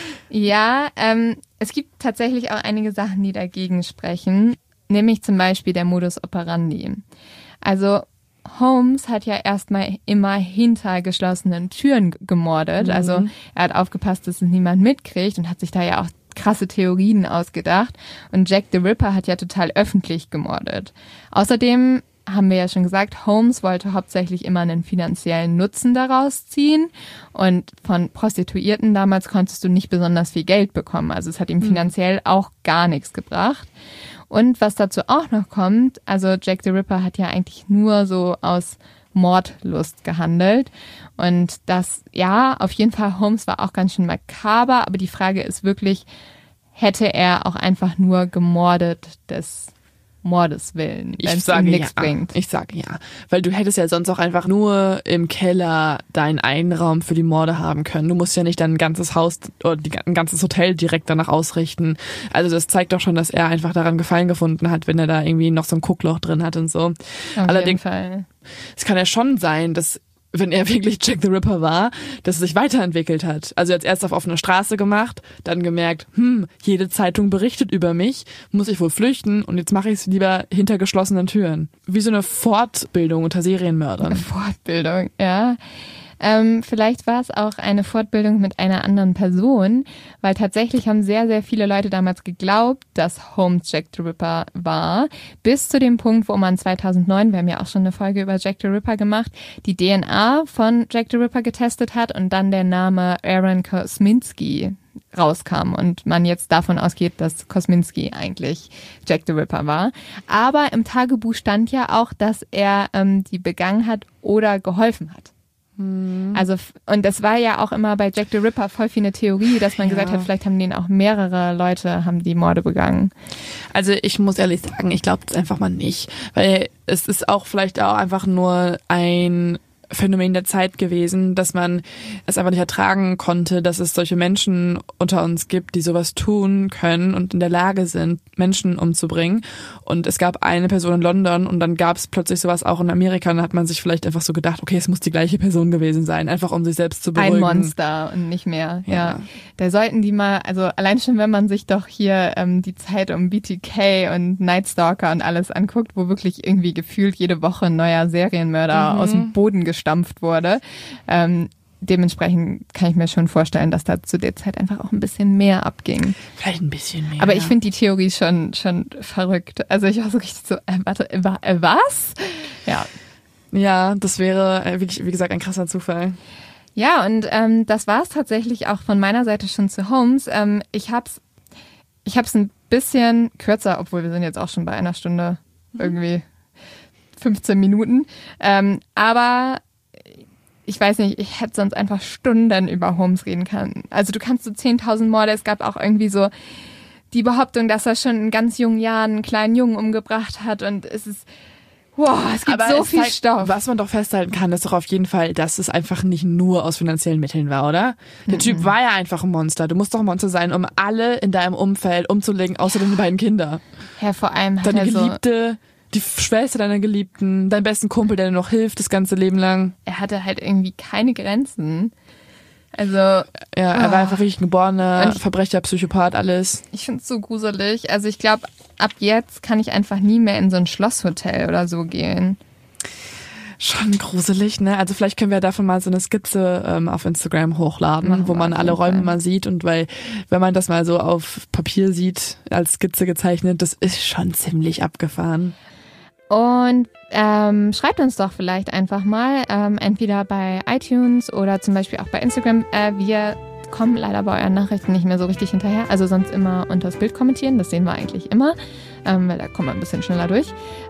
Ja, es gibt tatsächlich auch einige Sachen, die dagegen sprechen, nämlich zum Beispiel der Modus operandi. Also Holmes hat ja erstmal immer hinter geschlossenen Türen gemordet. Also er hat aufgepasst, dass es niemand mitkriegt und hat sich da ja auch krasse Theorien ausgedacht. Und Jack the Ripper hat ja total öffentlich gemordet. Außerdem haben wir ja schon gesagt, Holmes wollte hauptsächlich immer einen finanziellen Nutzen daraus ziehen. Und von Prostituierten damals konntest du nicht besonders viel Geld bekommen. Also es hat ihm finanziell auch gar nichts gebracht. Und was dazu auch noch kommt, also Jack the Ripper hat ja eigentlich nur so aus Mordlust gehandelt. Und das, ja, auf jeden Fall, Holmes war auch ganz schön makaber. Aber die Frage ist wirklich, hätte er auch einfach nur gemordet des Mordes willen, wenn es ihm nichts bringt? Ich sage ja, weil du hättest ja sonst auch einfach nur im Keller deinen Einraum für die Morde haben können. Du musst ja nicht dein ganzes Haus oder ein ganzes Hotel direkt danach ausrichten. Also das zeigt doch schon, dass er einfach daran Gefallen gefunden hat, wenn er da irgendwie noch so ein Guckloch drin hat und so. Auf jeden Fall. Es kann ja schon sein, dass wenn er wirklich Jack the Ripper war, dass es sich weiterentwickelt hat. Also er hat es erst auf offener Straße gemacht, dann gemerkt, jede Zeitung berichtet über mich, muss ich wohl flüchten und jetzt mache ich es lieber hinter geschlossenen Türen. Wie so eine Fortbildung unter Serienmördern. Eine Fortbildung, ja. Vielleicht war es auch eine Fortbildung mit einer anderen Person, weil tatsächlich haben sehr, sehr viele Leute damals geglaubt, dass Holmes Jack the Ripper war, bis zu dem Punkt, wo man 2009, wir haben ja auch schon eine Folge über Jack the Ripper gemacht, die DNA von Jack the Ripper getestet hat und dann der Name Aaron Kosminski rauskam und man jetzt davon ausgeht, dass Kosminski eigentlich Jack the Ripper war. Aber im Tagebuch stand ja auch, dass er die begangen hat oder geholfen hat. Also, und das war ja auch immer bei Jack the Ripper voll viel eine Theorie, dass man gesagt hat, vielleicht haben denen auch mehrere Leute, haben die Morde begangen. Also ich muss ehrlich sagen, ich glaube das einfach mal nicht, weil es ist auch vielleicht auch einfach nur ein Phänomen der Zeit gewesen, dass man es einfach nicht ertragen konnte, dass es solche Menschen unter uns gibt, die sowas tun können und in der Lage sind, Menschen umzubringen. Und es gab eine Person in London und dann gab es plötzlich sowas auch in Amerika und dann hat man sich vielleicht einfach so gedacht, okay, es muss die gleiche Person gewesen sein, einfach um sich selbst zu beruhigen. Ein Monster und nicht mehr, ja. Da sollten die mal, also allein schon, wenn man sich doch hier die Zeit um BTK und Night Stalker und alles anguckt, wo wirklich irgendwie gefühlt jede Woche ein neuer Serienmörder aus dem Boden gestampft wurde. Dementsprechend kann ich mir schon vorstellen, dass da zu der Zeit einfach auch ein bisschen mehr abging. Vielleicht ein bisschen mehr. Aber ich finde die Theorie schon verrückt. Also ich war so richtig so, warte, was? Ja. Ja, das wäre, wie gesagt, ein krasser Zufall. Ja, und das war es tatsächlich auch von meiner Seite schon zu Holmes. Ich habe es Ich habe es ein bisschen kürzer, obwohl wir sind jetzt auch schon bei einer Stunde, irgendwie 15 Minuten. Aber ich weiß nicht, ich hätte sonst einfach Stunden über Holmes reden können. Also du kannst so 10.000 Morde, es gab auch irgendwie so die Behauptung, dass er schon in ganz jungen Jahren einen kleinen Jungen umgebracht hat und es ist, wow, es gibt so viel Stoff. Was man doch festhalten kann, ist doch auf jeden Fall, dass es einfach nicht nur aus finanziellen Mitteln war, oder? Der Typ war ja einfach ein Monster. Du musst doch ein Monster sein, um alle in deinem Umfeld umzulegen, außer deine beiden Kinder. Ja, vor allem hat deine er Geliebte, die Schwester deiner Geliebten, deinen besten Kumpel, der dir noch hilft das ganze Leben lang. Er hatte halt irgendwie keine Grenzen. Also ja, er war einfach wirklich ein geborener Verbrecher, Psychopath, alles. Ich finde es so gruselig. Also ich glaube, ab jetzt kann ich einfach nie mehr in so ein Schlosshotel oder so gehen. Schon gruselig, ne? Also vielleicht können wir davon mal so eine Skizze auf Instagram hochladen, wo man alle Räume mal sieht. Und weil, wenn man das mal so auf Papier sieht, als Skizze gezeichnet, das ist schon ziemlich abgefahren. Und schreibt uns doch vielleicht einfach mal, entweder bei iTunes oder zum Beispiel auch bei Instagram. Wir kommen leider bei euren Nachrichten nicht mehr so richtig hinterher. Also sonst immer unter das Bild kommentieren, das sehen wir eigentlich immer, weil da kommen wir ein bisschen schneller durch.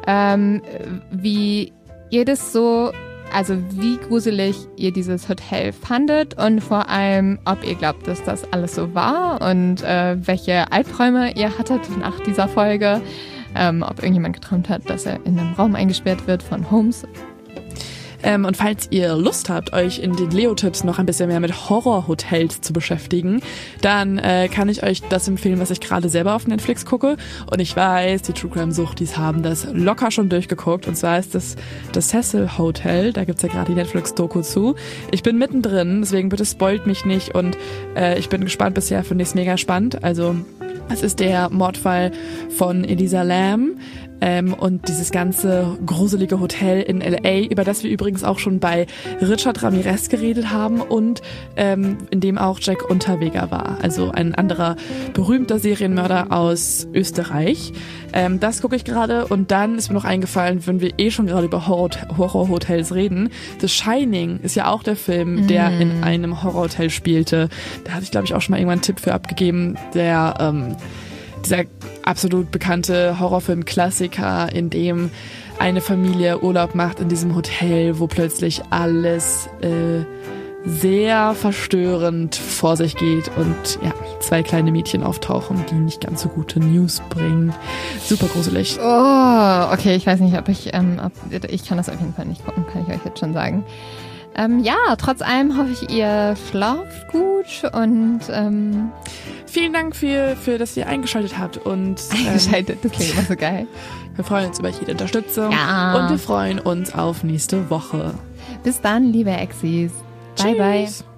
Wie jedes so, also wie gruselig ihr dieses Hotel fandet und vor allem, ob ihr glaubt, dass das alles so war und welche Albträume ihr hattet nach dieser Folge. Ob irgendjemand geträumt hat, dass er in einem Raum eingesperrt wird von Holmes. Und falls ihr Lust habt, euch in den Leo-Tipps noch ein bisschen mehr mit Horrorhotels zu beschäftigen, dann kann ich euch das empfehlen, was ich gerade selber auf Netflix gucke. Und ich weiß, die True Crime Suchtis haben das locker schon durchgeguckt. Und zwar ist das Cecil Hotel. Da gibt's ja gerade die Netflix-Doku zu. Ich bin mittendrin, deswegen bitte spoilt mich nicht. Und ich bin gespannt bisher, finde ich es mega spannend. Also es ist der Mordfall von Elisa Lam und dieses ganze gruselige Hotel in L.A., über das wir übrigens auch schon bei Richard Ramirez geredet haben und in dem auch Jack Unterweger war, also ein anderer berühmter Serienmörder aus Österreich. Das gucke ich gerade und dann ist mir noch eingefallen, wenn wir schon gerade über Horrorhotels reden, The Shining ist ja auch der Film, der in einem Horrorhotel spielte. Da hatte ich, glaube ich, auch schon mal irgendwann einen Tipp für abgegeben, dieser absolut bekannte Horrorfilm-Klassiker, in dem eine Familie Urlaub macht in diesem Hotel, wo plötzlich alles sehr verstörend vor sich geht und ja, 2 kleine Mädchen auftauchen, die nicht ganz so gute News bringen. Super gruselig. Oh, okay, ich weiß nicht, ob ich kann das auf jeden Fall nicht gucken, kann ich euch jetzt schon sagen. Ja, trotz allem hoffe ich, ihr schlaft gut und vielen Dank für dass ihr eingeschaltet habt und eingeschaltet, das klingt immer so geil. Wir freuen uns über jede Unterstützung und wir freuen uns auf nächste Woche. Bis dann, liebe Exis. Bye, bye.